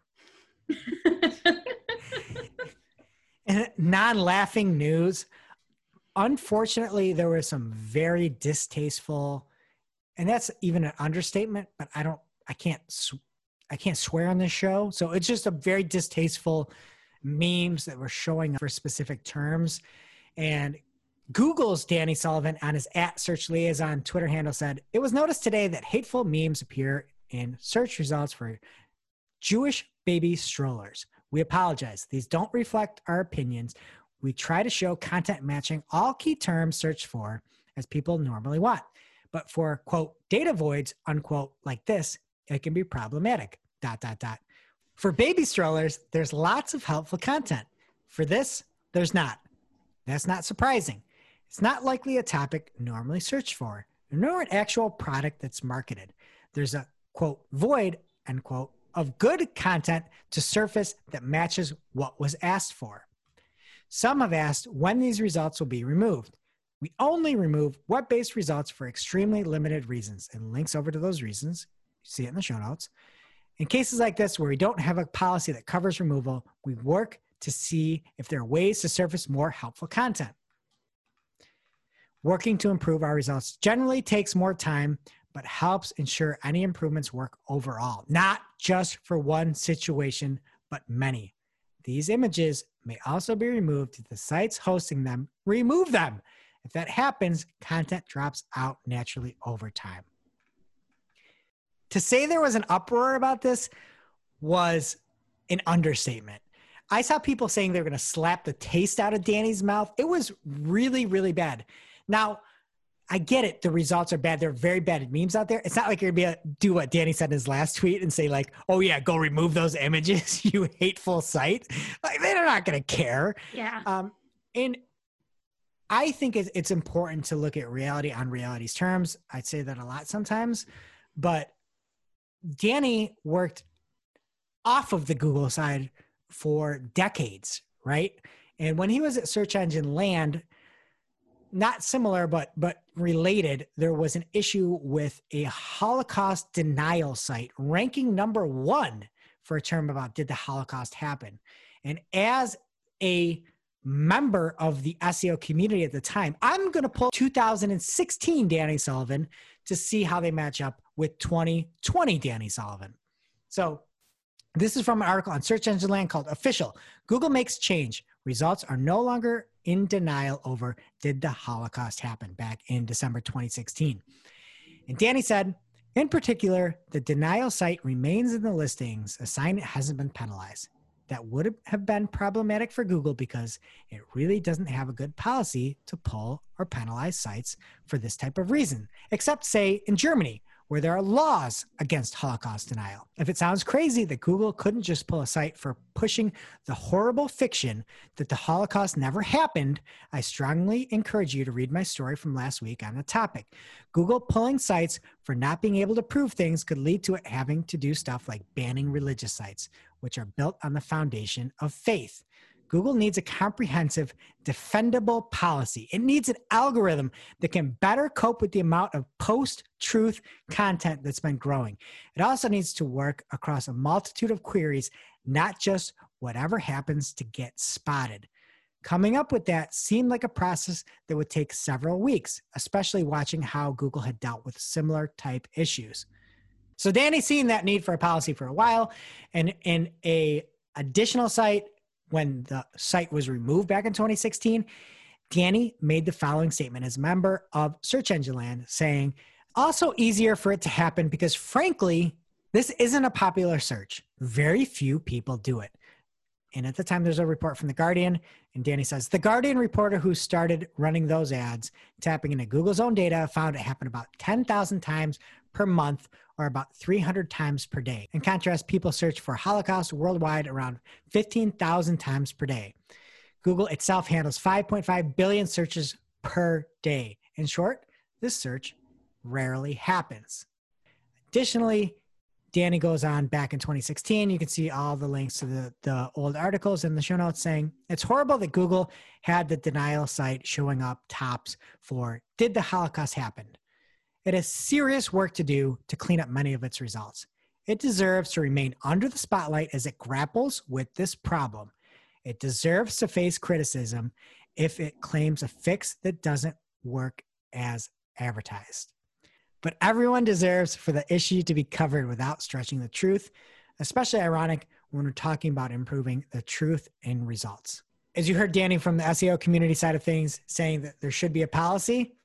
C: And non-laughing news. Unfortunately, there were some very distasteful, and that's even an understatement, but I don't, I can't, I can't swear on this show. So it's just a very distasteful memes that were showing up for specific terms. And Google's Danny Sullivan on his at Search Liaison Twitter handle said, it was noticed today that hateful memes appear in search results for Jewish baby strollers. We apologize. These don't reflect our opinions. We try to show content matching all key terms searched for as people normally want. But for, quote, data voids, unquote, like this, it can be problematic, dot, dot, dot. For baby strollers, there's lots of helpful content. For this, there's not. That's not surprising. It's not likely a topic normally searched for, nor an actual product that's marketed. There's a, quote, void, end quote, of good content to surface that matches what was asked for. Some have asked when these results will be removed. We only remove web-based results for extremely limited reasons, and links over to those reasons, you see it in the show notes. In cases like this where we don't have a policy that covers removal, we work to see if there are ways to surface more helpful content. Working to improve our results generally takes more time, but helps ensure any improvements work overall, not just for one situation, but many. These images may also be removed if the sites hosting them remove them. If that happens, content drops out naturally over time. To say there was an uproar about this was an understatement. I saw people saying they were going to slap the taste out of Danny's mouth. It was really, really bad. Now, I get it. The results are bad. They're very bad memes out there. It's not like you're going to be able to do what Danny said in his last tweet and say like, oh yeah, go remove those images, you hateful site. Like they're not going to care.
B: Yeah.
C: Um, and I think it's, it's important to look at reality on reality's terms. I'd say that a lot sometimes, but Danny worked off of the Google side for decades, right? And when he was at Search Engine Land, not similar, but but related, there was an issue with a Holocaust denial site ranking number one for a term about did the Holocaust happen? And as a member of the S E O community at the time, I'm going to pull two thousand sixteen Danny Sullivan to see how they match up with twenty twenty Danny Sullivan. So this is from an article on Search Engine Land called Official. Google makes change. Results are no longer in denial over did the Holocaust happen back in December twenty sixteen. And Danny said, in particular, the denial site remains in the listings. A sign it hasn't been penalized. That would have been problematic for Google because it really doesn't have a good policy to pull or penalize sites for this type of reason, except say in Germany, where there are laws against Holocaust denial. If it sounds crazy that Google couldn't just pull a site for pushing the horrible fiction that the Holocaust never happened, I strongly encourage you to read my story from last week on the topic. Google pulling sites for not being able to prove things could lead to it having to do stuff like banning religious sites, which are built on the foundation of faith. Google needs a comprehensive, defendable policy. It needs an algorithm that can better cope with the amount of post-truth content that's been growing. It also needs to work across a multitude of queries, not just whatever happens to get spotted. Coming up with that seemed like a process that would take several weeks, especially watching how Google had dealt with similar type issues. So Danny's seen that need for a policy for a while, and in a additional site, when the site was removed back in twenty sixteen, Danny made the following statement as a member of Search Engine Land, saying, also easier for it to happen because frankly, this isn't a popular search. Very few people do it. And at the time, there's a report from The Guardian, and Danny says, the Guardian reporter who started running those ads, tapping into Google's own data, found it happened about ten thousand times per month or about three hundred times per day. In contrast, people search for Holocaust worldwide around fifteen thousand times per day. Google itself handles five point five billion searches per day. In short, this search rarely happens. Additionally, Danny goes on back in twenty sixteen. You can see all the links to the, the old articles in the show notes saying, it's horrible that Google had the denial site showing up tops for did the Holocaust happen? It has serious work to do to clean up many of its results. It deserves to remain under the spotlight as it grapples with this problem. It deserves to face criticism if it claims a fix that doesn't work as advertised. But everyone deserves for the issue to be covered without stretching the truth, especially ironic when we're talking about improving the truth in results. As you heard Danny from the S E O community side of things saying that there should be a policy,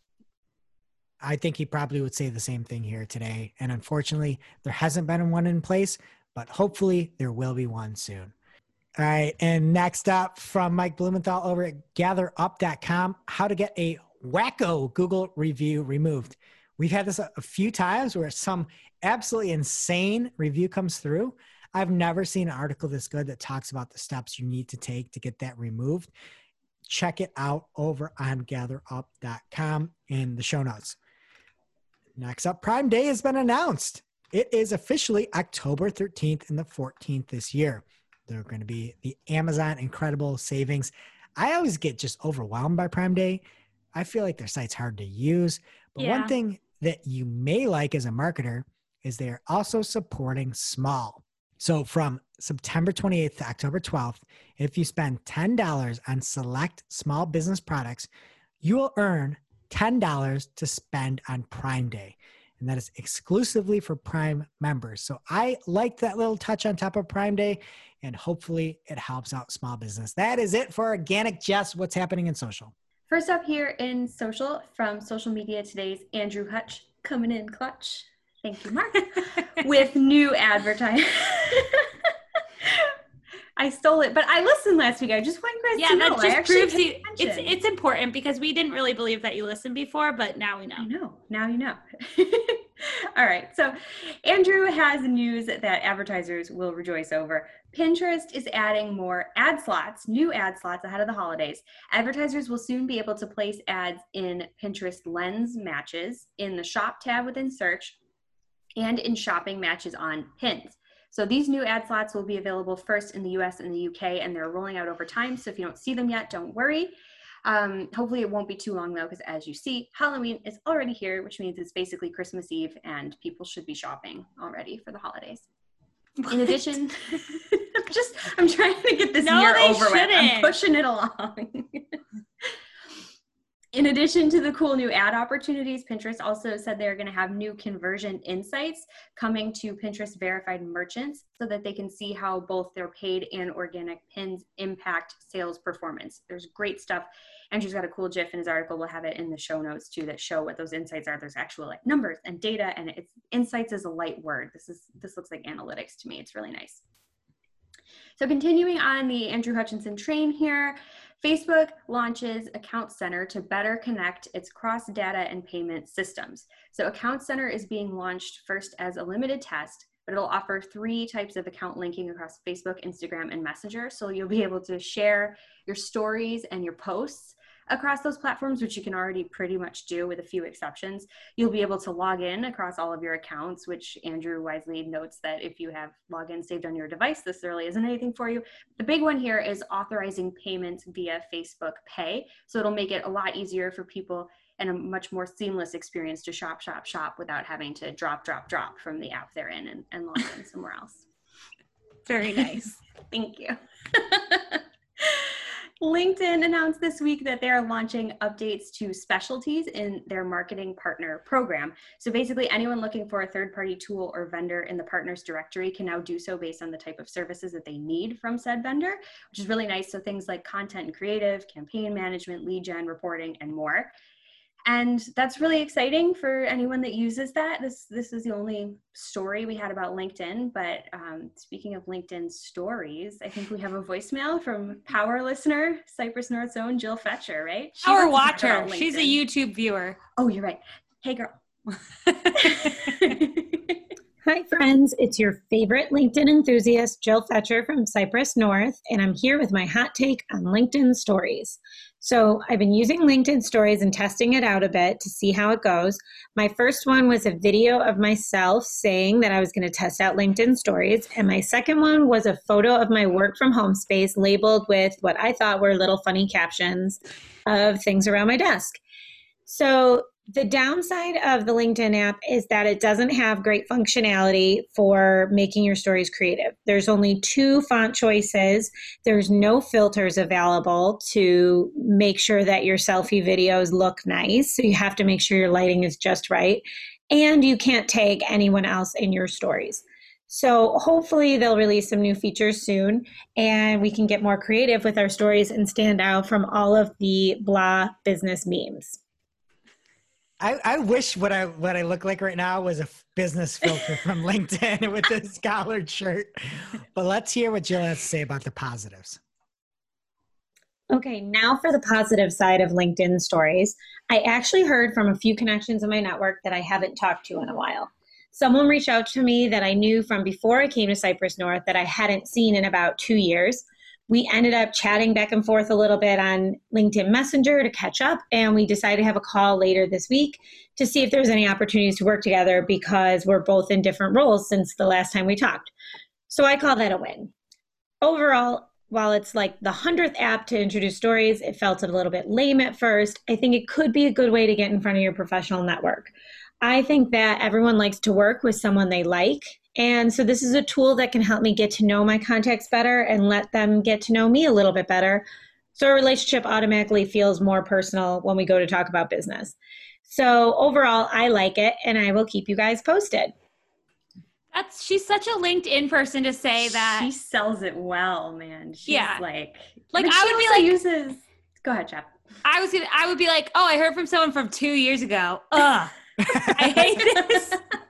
C: I think he probably would say the same thing here today. And unfortunately, there hasn't been one in place, but hopefully there will be one soon. All right. And next up from Mike Blumenthal over at gather up dot com, how to get a wacko Google review removed. We've had this a, a few times where some absolutely insane review comes through. I've never seen an article this good that talks about the steps you need to take to get that removed. Check it out over on gather up dot com in the show notes. Next up, Prime Day has been announced. It is officially October thirteenth and the fourteenth this year. They're going to be the Amazon Incredible Savings. I always get just overwhelmed by Prime Day. I feel like their site's hard to use. But
B: Yeah.
C: one thing that you may like as a marketer is they're also supporting small. So from September twenty-eighth to October twelfth, if you spend ten dollars on select small business products, you will earn ten dollars to spend on Prime Day. And that is exclusively for Prime members. So I like that little touch on top of Prime Day, and hopefully it helps out small business. That is it for Organic Jess. What's happening in social?
A: First up here in social, from Social Media Today's Andrew Hutch, coming in clutch. Thank you, Mark. With new advertising. I stole it, but I listened last week. I just want you guys
B: Yeah,
A: to know.
B: that
A: I
B: just
A: actually
B: proves
A: paid
B: you, it's
A: attention.
B: it's important because we didn't really believe that you listened before, but now we know.
A: I know. Now you know. All right. So Andrew has news that advertisers will rejoice over. Pinterest is adding more ad slots, new ad slots ahead of the holidays. Advertisers will soon be able to place ads in Pinterest Lens matches, in the Shop tab within Search, and in Shopping matches on Pins. So these new ad slots will be available first in the U S and the U K, and they're rolling out over time. So if you don't see them yet, don't worry. Um, hopefully it won't be too long though, because as you see, Halloween is already here, which means it's basically Christmas Eve and people should be shopping already for the holidays. In addition, I'm just, I'm trying to get this
B: No,
A: year
B: they
A: over with. I'm
B: shouldn't.
A: pushing it along. In addition to the cool new ad opportunities, Pinterest also said they're going to have new conversion insights coming to Pinterest verified merchants so that they can see how both their paid and organic pins impact sales performance. There's great stuff. Andrew's got a cool GIF in his article. We'll have it in the show notes too that show what those insights are. There's actual like numbers and data, and it's insights is a light word. This is this looks like analytics to me. It's really nice. So continuing on the Andrew Hutchinson train here, Facebook launches Account Center to better connect its cross-data and payment systems. So Account Center is being launched first as a limited test, but it'll offer three types of account linking across Facebook, Instagram, and Messenger. So you'll be able to share your stories and your posts across those platforms, which you can already pretty much do with a few exceptions. You'll be able to log in across all of your accounts, which Andrew wisely notes that if you have login saved on your device, this really isn't anything for you. The big one here is authorizing payments via Facebook Pay. So it'll make it a lot easier for people and a much more seamless experience to shop, shop, shop without having to drop, drop, drop from the app they're in and, and log in somewhere else.
B: Very nice.
A: Thank you. LinkedIn announced this week that they're launching updates to specialties in their marketing partner program. So basically anyone looking for a third-party tool or vendor in the partners directory can now do so based on the type of services that they need from said vendor, which is really nice. So things like content and creative, campaign management, lead gen, reporting, and more. And that's really exciting for anyone that uses that. This this is the only story we had about LinkedIn, but um, speaking of LinkedIn stories, I think we have a voicemail from power listener, Cypress North's own Jill Fetcher, right? She
B: Power
A: wants to talk
B: watcher.
A: about
B: She's a
A: LinkedIn.
B: YouTube viewer.
A: Oh, you're right. Hey, girl.
E: Hi, friends. It's your favorite LinkedIn enthusiast, Jill Fetcher from Cypress North, and I'm here with my hot take on LinkedIn Stories. So I've been using LinkedIn Stories and testing it out a bit to see how it goes. My first one was a video of myself saying that I was going to test out LinkedIn Stories, and my second one was a photo of my work from home space labeled with what I thought were little funny captions of things around my desk. So the downside of the LinkedIn app is that it doesn't have great functionality for making your stories creative. There's only two font choices. There's no filters available to make sure that your selfie videos look nice. So you have to make sure your lighting is just right. And you can't tag anyone else in your stories. So hopefully they'll release some new features soon and we can get more creative with our stories and stand out from all of the blah business memes.
C: I, I wish what I what I look like right now was a f- business filter from LinkedIn with this collared shirt. But let's hear what Jill has to say about the positives.
E: Okay, now for the positive side of LinkedIn Stories. I actually heard from a few connections in my network that I haven't talked to in a while. Someone reached out to me that I knew from before I came to Cypress North that I hadn't seen in about two years. We ended up chatting back and forth a little bit on LinkedIn Messenger to catch up, and we decided to have a call later this week to see if there's any opportunities to work together because we're both in different roles since the last time we talked. So I call that a win. Overall, while it's like the hundredth app to introduce stories, it felt a little bit lame at first. I think it could be a good way to get in front of your professional network. I think that everyone likes to work with someone they like. And so this is a tool that can help me get to know my contacts better and let them get to know me a little bit better. So our relationship automatically feels more personal when we go to talk about business. So overall, I like it and I will keep you guys posted.
B: That's she's such a LinkedIn person to say that.
A: She sells it well, man. She's
B: Yeah.
A: like,
B: Like,
A: but
B: I
A: she
B: would be
A: also
B: like-
A: uses, go ahead, Chap.
B: I was gonna I would be like, oh, I heard from someone from two years ago. Ugh. I hate this.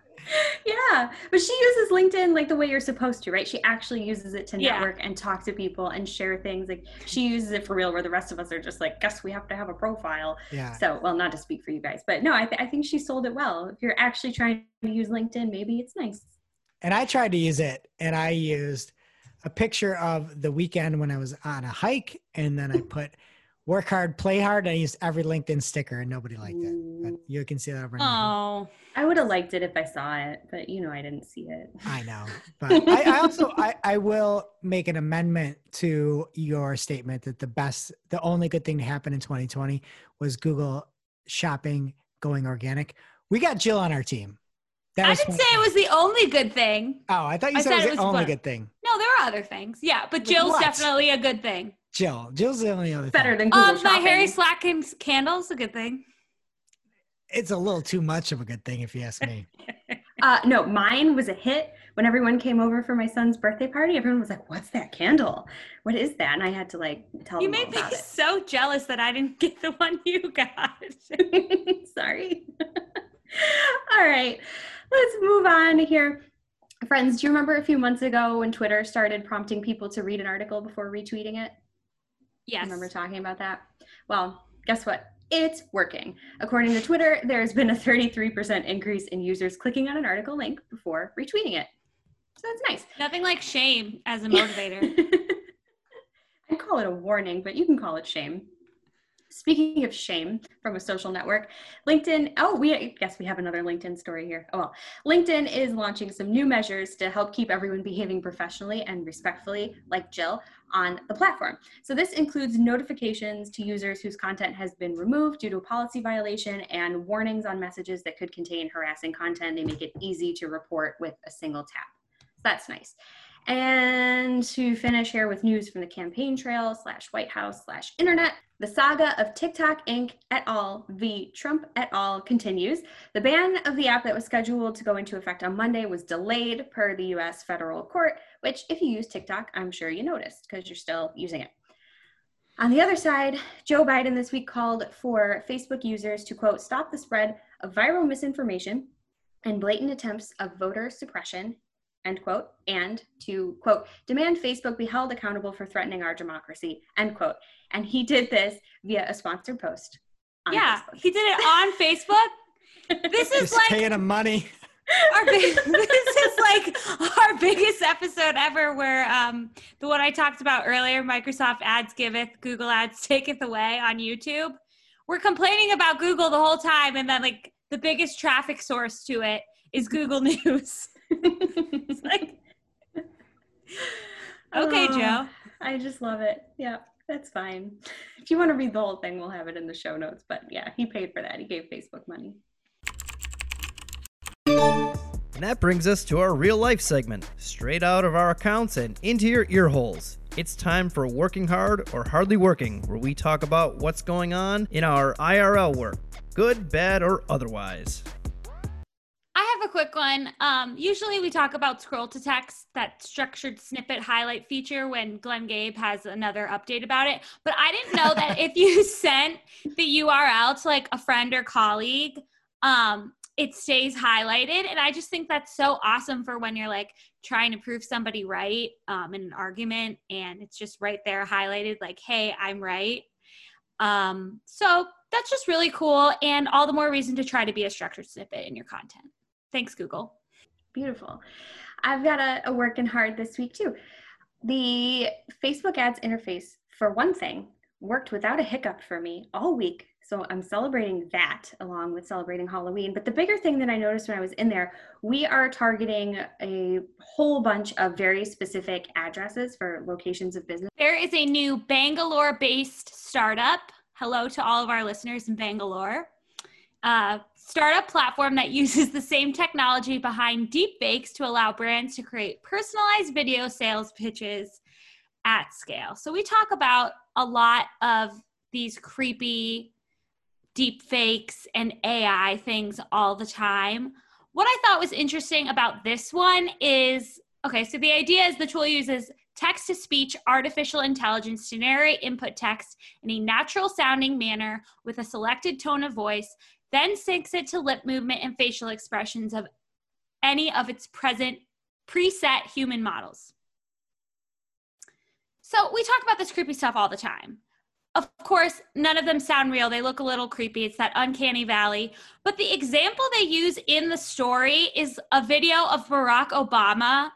A: Yeah, but she uses LinkedIn like the way you're supposed to, right? She actually uses it to
B: Yeah.
A: network and talk to people and share things. Like she uses it for real, where the rest of us are just like, guess we have to have a profile.
C: Yeah.
A: So, well, not to speak for you guys, but no, I, th- I think she sold it well. If you're actually trying to use LinkedIn, maybe it's nice.
C: And I tried to use it, and I used a picture of the weekend when I was on a hike, and then I put work hard, play hard, and I used every LinkedIn sticker, and nobody liked it. But you can see that over.
B: Oh.
A: I would have liked it if I saw it, but you know, I didn't see it.
C: I know, but I, I also I, I will make an amendment to your statement that the best, the only good thing to happen in twenty twenty was Google Shopping going organic. We got Jill on our team. That
B: I
C: was
B: didn't say it was the only good thing.
C: Oh, I thought you
B: I
C: said,
B: said
C: it was
B: it
C: the
B: was
C: only
B: fun.
C: good thing.
B: No, there are other things. Yeah, but Jill's
C: what?
B: definitely a good thing.
C: Jill, Jill's the only other
A: Better
C: thing.
A: than Google
B: Um, my
A: Shopping.
B: Harry Slackham's candle's a good thing.
C: It's a little too much of a good thing, if you ask me.
A: Uh, no, mine was a hit when everyone came over for my son's birthday party. Everyone was like, "What's that candle? What is that?" And I had to like tell
B: You
A: them all
B: made me
A: about
B: so jealous that I didn't get the one you got.
A: it. Sorry. All right, let's move on here. Friends, do you remember a few months ago when Twitter started prompting people to read an article before retweeting it?
B: Yes.
A: Remember talking about that? Well, guess what? It's working. According to Twitter, there's been a thirty-three percent increase in users clicking on an article link before retweeting it. So that's nice.
B: Nothing like shame as a motivator.
A: I call it a warning, but you can call it shame. Speaking of shame from a social network, LinkedIn, oh, we I guess we have another LinkedIn story here. Oh, well, LinkedIn is launching some new measures to help keep everyone behaving professionally and respectfully, like Jill, on the platform. So this includes notifications to users whose content has been removed due to a policy violation and warnings on messages that could contain harassing content. They make it easy to report with a single tap. So that's nice. And to finish here with news from the campaign trail slash White House slash internet, the saga of TikTok Incorporated et al. V. Trump et al. Continues. The ban of the app that was scheduled to go into effect on Monday was delayed per the U S federal court, which if you use TikTok, I'm sure you noticed because you're still using it. On the other side, Joe Biden this week called for Facebook users to, quote, stop the spread of viral misinformation and blatant attempts of voter suppression, end quote, and to, quote, demand Facebook be held accountable for threatening our democracy, end quote. And he did this via a sponsored post on
B: yeah,
A: Facebook.
B: He did it on Facebook. This is
C: Just
B: like
C: paying him money.
B: our big, this is like our biggest episode ever, where um the one I talked about earlier, Microsoft Ads giveth, Google Ads taketh away on YouTube. We're complaining about Google the whole time, and then like the biggest traffic source to it is Google News. It's like, okay,
A: Oh,
B: Joe.
A: I just love it. Yeah, that's fine. If you want to read the whole thing, we'll have it in the show notes. But yeah, he paid for that. He gave Facebook money.
D: And that brings us to our real life segment, straight out of our accounts and into your ear holes. It's time for Working Hard or Hardly Working, where we talk about what's going on in our I R L work, good, bad, or otherwise.
B: I have a quick one. Um, usually we talk about scroll to text, that structured snippet highlight feature, when Glenn Gabe has another update about it. But I didn't know that if you sent the U R L to like a friend or colleague, um, it stays highlighted. And I just think that's so awesome for when you're like trying to prove somebody right um, in an argument, and it's just right there highlighted like, hey, I'm right. Um, so that's just really cool, and all the more reason to try to be a structured snippet in your content. Thanks, Google.
A: Beautiful. I've got a, a working hard this week too. The Facebook ads interface, for one thing, worked without a hiccup for me all week. So I'm celebrating that along with celebrating Halloween. But the bigger thing that I noticed when I was in there, we are targeting a whole bunch of very specific addresses for locations of business.
B: There is a new Bangalore-based startup. Hello to all of our listeners in Bangalore. Uh, startup platform that uses the same technology behind deepfakes to allow brands to create personalized video sales pitches at scale. So we talk about a lot of these creepy deepfakes and A I things all the time. What I thought was interesting about this one is, okay, so the idea is the tool uses text-to-speech artificial intelligence to narrate input text in a natural sounding manner with a selected tone of voice, then syncs it to lip movement and facial expressions of any of its present preset human models. So we talk about this creepy stuff all the time. Of course, none of them sound real. They look a little creepy. It's that uncanny valley. But the example they use in the story is a video of Barack Obama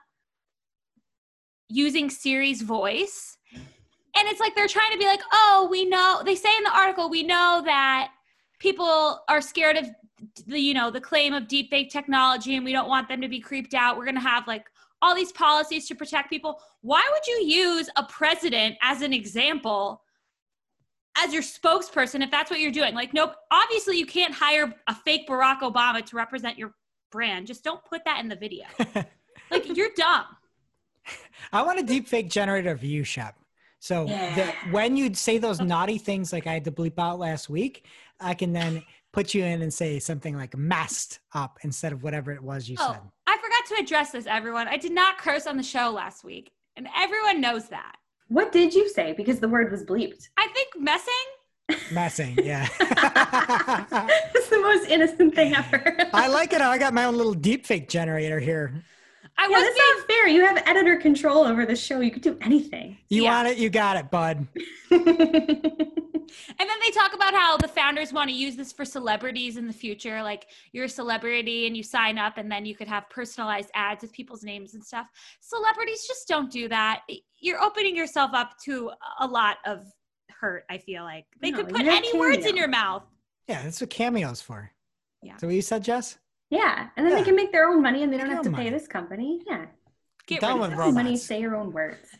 B: using Siri's voice. And it's like they're trying to be like, oh, we know, they say in the article, we know that people are scared of the, you know, the claim of deepfake technology, and we don't want them to be creeped out. We're going to have like all these policies to protect people. Why would you use a president as an example as your spokesperson if that's what you're doing? Like, nope, obviously you can't hire a fake Barack Obama to represent your brand. Just don't put that in the video. Like, you're dumb.
C: I want a deepfake generator of you, Shep. So
A: Yeah.
C: that when you say those naughty things like I had to bleep out last week, I can then put you in and say something like messed up instead of whatever it was you
B: Oh,
C: said.
B: I forgot to address this, everyone. I did not curse on the show last week, and everyone knows that.
A: What did you say? Because the word was bleeped.
B: I think messing.
C: Messing, yeah.
A: It's the most innocent thing ever.
C: I like it how I got my own little deepfake generator here.
B: I
A: Yeah,
B: was
A: that's
B: being,
A: not fair. You have editor control over the show. You could do anything.
C: You
B: Yeah.
C: want it, you got it, bud.
B: and then they talk about how the founders want to use this for celebrities in the future. Like, you're a celebrity and you sign up, and then you could have personalized ads with people's names and stuff. Celebrities just don't do that. You're opening yourself up to a lot of hurt, I feel like. They
A: No,
B: could put
A: you're
B: any words in
A: Cameo.
B: your mouth.
C: Yeah, that's what Cameo's for.
B: Yeah.
C: So what you said, Jess?
A: Yeah, and then
C: Yeah.
A: they can make their own money and they don't
C: Make
A: have
C: their
A: to
C: own
A: pay
C: money.
A: this company. Yeah.
B: Get
C: Done
B: rid
C: with
B: of
A: Have
B: them.
A: money,
C: robots.
A: say your own words.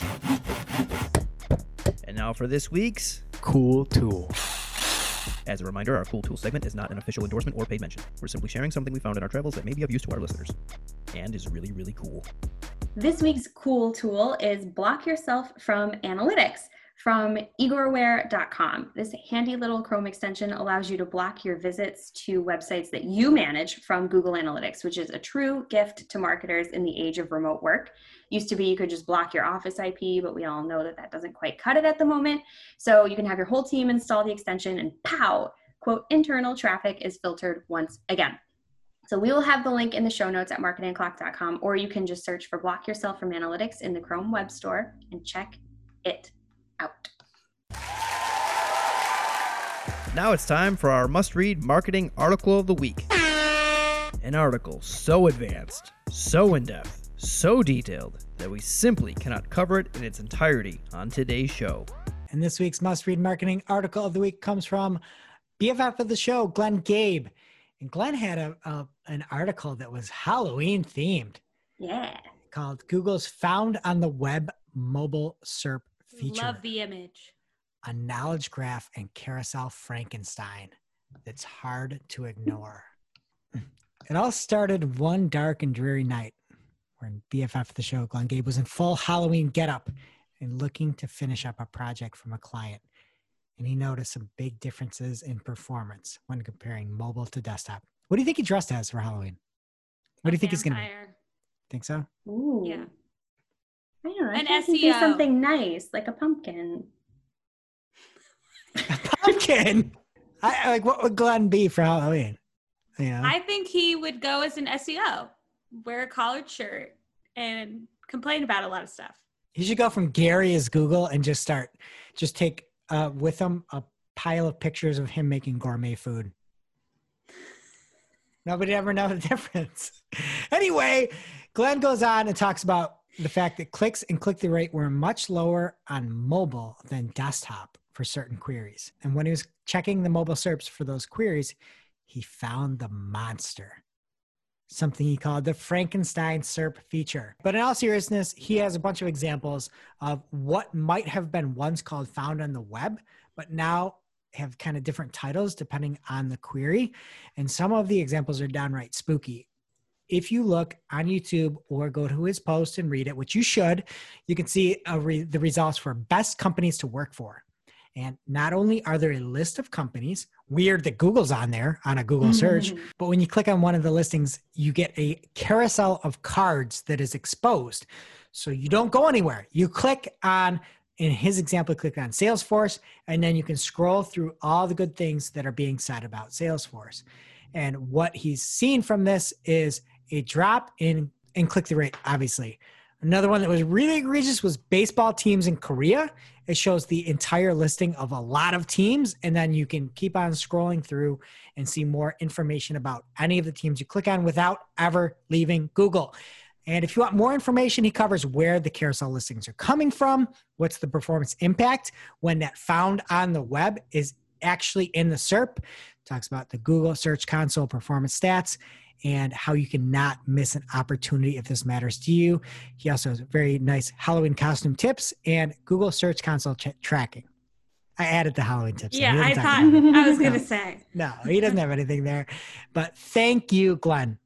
D: And now for this week's
C: Cool tool.
D: As a reminder, our Cool Tool segment is not an official endorsement or paid mention. We're simply sharing something we found in our travels that may be of use to our listeners. And is really, really cool.
A: This week's cool tool is Block Yourself from Analytics from igorware dot com. This handy little Chrome extension allows you to block your visits to websites that you manage from Google Analytics, which is a true gift to marketers in the age of remote work. Used to be you could just block your office I P, but we all know that that doesn't quite cut it at the moment. So you can have your whole team install the extension and pow, quote, internal traffic is filtered once again. So we will have the link in the show notes at marketing o'clock dot com, or you can just search for Block Yourself from Analytics in the Chrome Web Store and check it out.
D: Now it's time for our must-read marketing article of the week. An article so advanced, so in-depth, so detailed that we simply cannot cover it in its entirety on today's show.
C: And this week's must-read marketing article of the week comes from B F F of the show, Glenn Gabe. And Glenn had a, a an article that was Halloween themed.
A: Yeah.
C: Called Google's Found on the Web Mobile S E R P Feature.
B: Love the image.
C: A knowledge graph and carousel Frankenstein that's hard to ignore. It all started one dark and dreary night when B F F of the show, Glenn Gabe, was in full Halloween getup and looking to finish up a project from a client. And he noticed some big differences in performance when comparing mobile to desktop. What do you think he dressed as for Halloween? What do you think he's going to be? Think so?
A: Ooh.
B: Yeah.
A: I don't know. I
B: An
A: think he'd be
B: S E O.
A: something nice, like a pumpkin.
C: A pumpkin? I, I- like, what would Glenn be for Halloween? Yeah.
B: I think he would go as an S E O, wear a collared shirt, and complain about a lot of stuff.
C: He should go from Gary as Google and just start, just take uh, with him a pile of pictures of him making gourmet food. Nobody ever know the difference. Anyway, Glenn goes on and talks about the fact that clicks and click-through rate were much lower on mobile than desktop for certain queries. And when he was checking the mobile S E R Ps for those queries, he found the monster, something he called the Frankenstein S E R P feature. But in all seriousness, he has a bunch of examples of what might have been once called found on the web, but now have kind of different titles depending on the query. And some of the examples are downright spooky. If you look on YouTube or go to his post and read it, which you should, you can see a re- the results for best companies to work for. And not only are there a list of companies, weird that Google's on there on a Google search, but when you click on one of the listings, you get a carousel of cards that is exposed. So you don't go anywhere. You click on, in his example, click on Salesforce, and then you can scroll through all the good things that are being said about Salesforce. And what he's seen from this is a drop in, in click-through rate, obviously. Another one that was really egregious was baseball teams in Korea. It shows the entire listing of a lot of teams, and then you can keep on scrolling through and see more information about any of the teams you click on without ever leaving Google. And if you want more information, he covers where the carousel listings are coming from, what's the performance impact when that found on the web is actually in the S E R P, talks about the Google Search Console performance stats, and how you cannot miss an opportunity if this matters to you. He also has very nice Halloween costume tips and Google Search Console ch- tracking. I added the Halloween tips.
B: Yeah,
C: We
B: I
C: didn't talk
B: thought
C: about it.
B: I was
C: No.
B: gonna say.
C: No, he doesn't have anything there. But thank you, Glenn.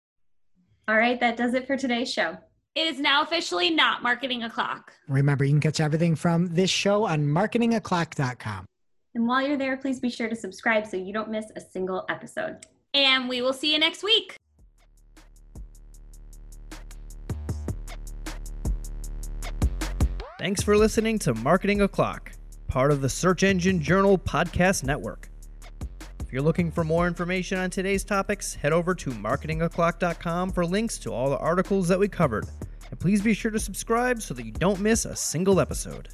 A: All right, that does it for today's show.
B: It is now officially not marketing o'clock.
C: Remember, you can catch everything from this show on marketing o'clock dot com.
A: And while you're there, please be sure to subscribe so you don't miss a single episode.
B: And we will see you next week.
D: Thanks for listening to Marketing O'Clock, part of the Search Engine Journal Podcast Network. If you're looking for more information on today's topics, head over to marketing o'clock dot com for links to all the articles that we covered. And please be sure to subscribe so that you don't miss a single episode.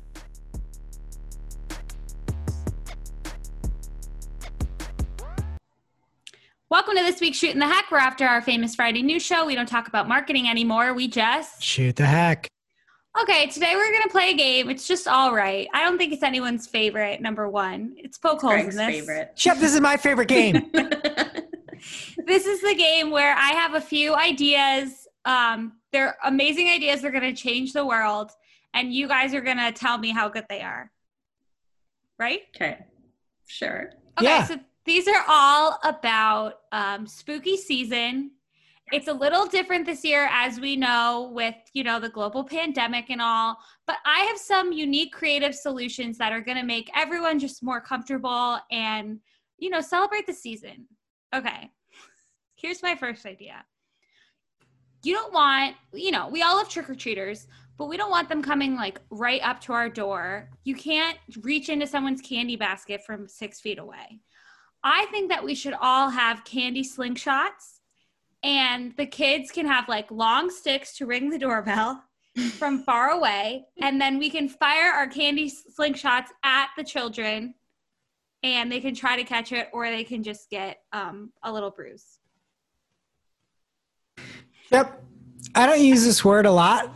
B: Welcome to this week's Shooting the Heck. We're after our famous Friday news show. We don't talk about marketing anymore. We just...
C: Shoot the heck.
B: Okay, today we're going to play a game. It's just all right. I don't think it's anyone's favorite, number one. It's poke holes in
A: Greg's
B: this.
A: favorite.
C: Chef, this is my favorite game.
B: This is the game where I have a few ideas. Um, they're amazing ideas. They're going to change the world. And you guys are going to tell me how good they are. Right?
A: Okay, sure.
B: Okay,
C: Yeah.
B: so these are all about um, spooky season It's a little different this year, as we know, with, you know, the global pandemic and all, but I have some unique creative solutions that are going to make everyone just more comfortable and, you know, celebrate the season. Okay. Here's my first idea. You don't want, you know, we all have trick-or-treaters, but we don't want them coming like right up to our door. You can't reach into someone's candy basket from six feet away. I think that we should all have candy slingshots, and the kids can have like long sticks to ring the doorbell from far away. And then we can fire our candy slingshots at the children and they can try to catch it, or they can just get um, a little bruise.
C: Yep. I don't use this word a lot,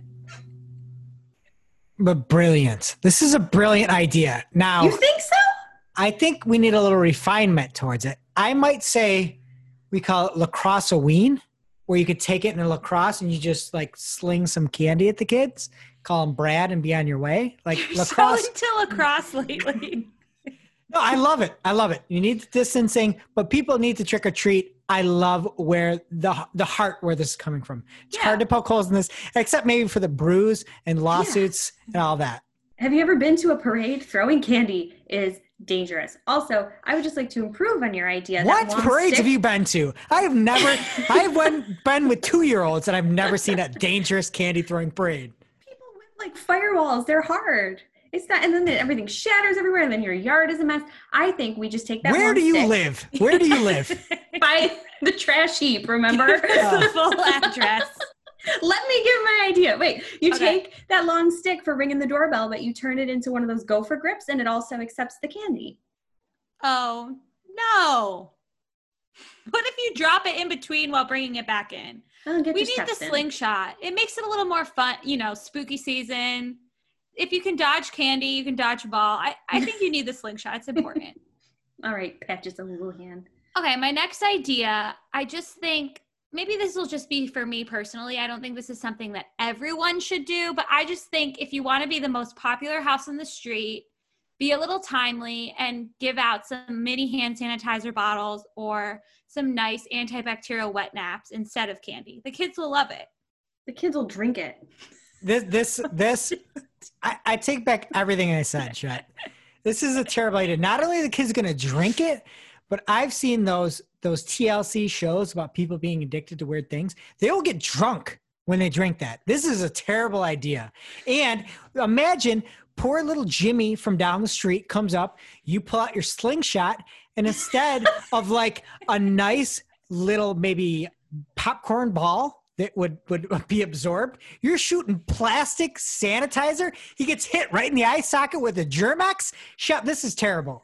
C: but brilliant. This is a brilliant idea. Now,
A: You think so?
C: I think we need a little refinement towards it. I might say we call it lacrosse-a-ween, where you could take it in a lacrosse and you just like sling some candy at the kids, call them Brad, and be on your way. Like
B: You're
C: lacrosse.
B: so into lacrosse lately.
C: No, I love it. I love it. You need the distancing, but people need to trick or treat. I love where the the heart where this is coming from. It's
B: Yeah.
C: hard to poke holes in this, except maybe for the bruise and lawsuits and all that.
A: Have you ever been to a parade? Throwing candy is dangerous. Also, I would just like to improve on your idea. that
C: What
A: long
C: parades
A: stick-
C: have you been to? I have never. I've went, been with two-year-olds, and I've never seen a dangerous candy throwing parade.
A: People with like firewalls, they're hard. It's not, and then everything shatters everywhere, and then your yard is a mess. I think we just take that.
C: Where
A: long
C: do you
A: stick
C: live? Where do you live?
A: by the trash heap? Remember?
B: The full address.
A: Let me give my idea. Wait, you
B: Okay.
A: take that long stick for ringing the doorbell, but you turn it into one of those gopher grips, and it also accepts the candy.
B: Oh, no. What if you drop it in between while bringing it back in?
A: Oh, get
B: We
A: your
B: need the
A: steps in.
B: slingshot. It makes it a little more fun, you know, spooky season. If you can dodge candy, you can dodge a ball. I, I think you need the slingshot. It's important.
A: All right, Patches a little hand.
B: Okay, my next idea, I just think maybe this will just be for me personally. I don't think this is something that everyone should do, but I just think if you want to be the most popular house on the street, be a little timely and give out some mini hand sanitizer bottles or some nice antibacterial wet naps instead of candy. The kids will love it.
A: The kids will drink it.
C: This, this, this. I, I take back everything I said, Chet. This is a terrible idea. Not only are the kids going to drink it, but I've seen those those T L C shows about people being addicted to weird things. They will get drunk when they drink that. This is a terrible idea. And imagine poor little Jimmy from down the street comes up, you pull out your slingshot, and instead of like a nice little maybe popcorn ball that would, would be absorbed, you're shooting plastic sanitizer. He gets hit right in the eye socket with a Germex. Shut. This is terrible.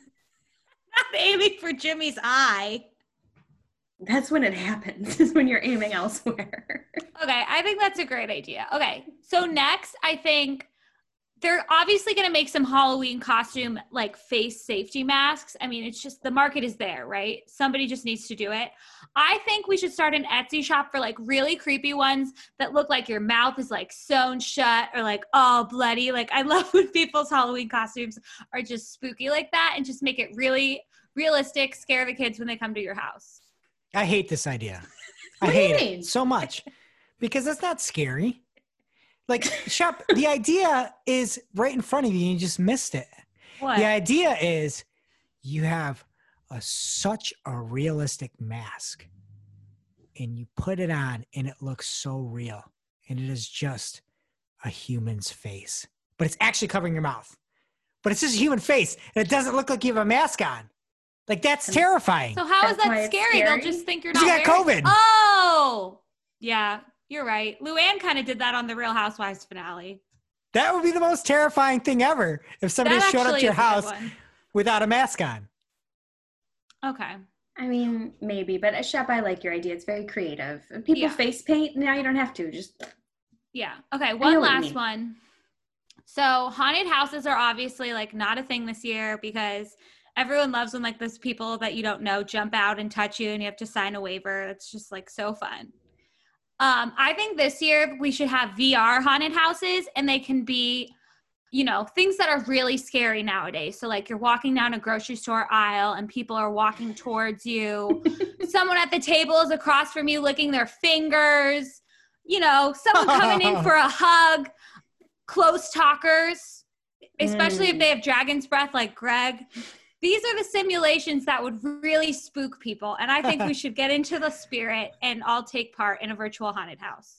B: Not aiming for Jimmy's eye.
A: That's when it happens, is when you're aiming elsewhere.
B: Okay, I think that's a great idea. Okay, so next, I think they're obviously going to make some Halloween costume, like face safety masks. I mean, it's just the market is there, right? Somebody just needs to do it. I think we should start an Etsy shop for like really creepy ones that look like your mouth is like sewn shut or like all bloody. Like I love when people's Halloween costumes are just spooky like that, and just make it really realistic, scare the kids when they come to your house.
C: I hate this idea. I
A: What do you
C: hate
A: mean?
C: it so much because it's not scary. Like, Shep, the idea is right in front of you and you just missed it.
B: What?
C: The idea is you have a, such a realistic mask and you put it on and it looks so real, and it is just a human's face, but it's actually covering your mouth, but it's just a human face and it doesn't look like you have a mask on. Like, that's terrifying.
B: So how is
A: That's why
B: that
A: it's
B: scary?
A: scary?
B: They'll just think you're
C: You
B: not
C: got
B: wearing-
C: COVID.
B: Oh, yeah, you're right. Luann kind of did that on the Real Housewives finale.
C: That would be the most terrifying thing ever if somebody
B: That
C: showed up
B: actually
C: to your
B: is a good
C: house
B: one.
C: without a mask on.
B: Okay.
A: I mean, maybe, but Shep, I like your idea. It's very creative. If people
B: Yeah.
A: face paint, now you don't have to. Just
B: Yeah. Okay.
A: know
B: One
A: what you
B: last
A: mean.
B: one. So haunted houses are obviously like not a thing this year because everyone loves when like those people that you don't know jump out and touch you and you have to sign a waiver. It's just like so fun. Um, I think this year we should have V R haunted houses, and they can be, you know, things that are really scary nowadays. So like you're walking down a grocery store aisle and people are walking towards you. someone at the table is across from you licking their fingers, you know, someone coming in for a hug, close talkers, especially mm. if they have dragon's breath like Greg. These are the simulations that would really spook people. And I think we should get into the spirit and all take part in a virtual haunted house.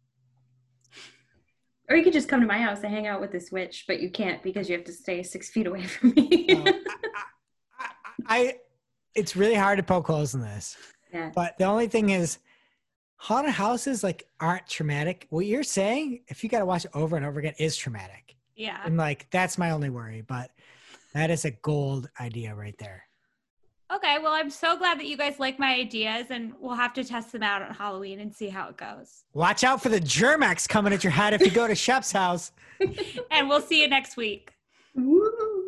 A: Or you could just come to my house and hang out with this witch, but you can't because you have to stay six feet away from me.
C: uh, I, I, I, it's really hard to poke holes in this.
A: Yeah.
C: But the only thing is, haunted houses like aren't traumatic. What you're saying, if you got to watch it over and over again, is traumatic.
B: Yeah.
C: And like, that's my only worry. But that is a gold idea right there.
B: Okay, well, I'm so glad that you guys like my ideas, and we'll have to test them out on Halloween and see how it goes.
C: Watch out for the Germ-X coming at your head if you go to Shep's house.
B: And we'll see you next week.
A: Woo!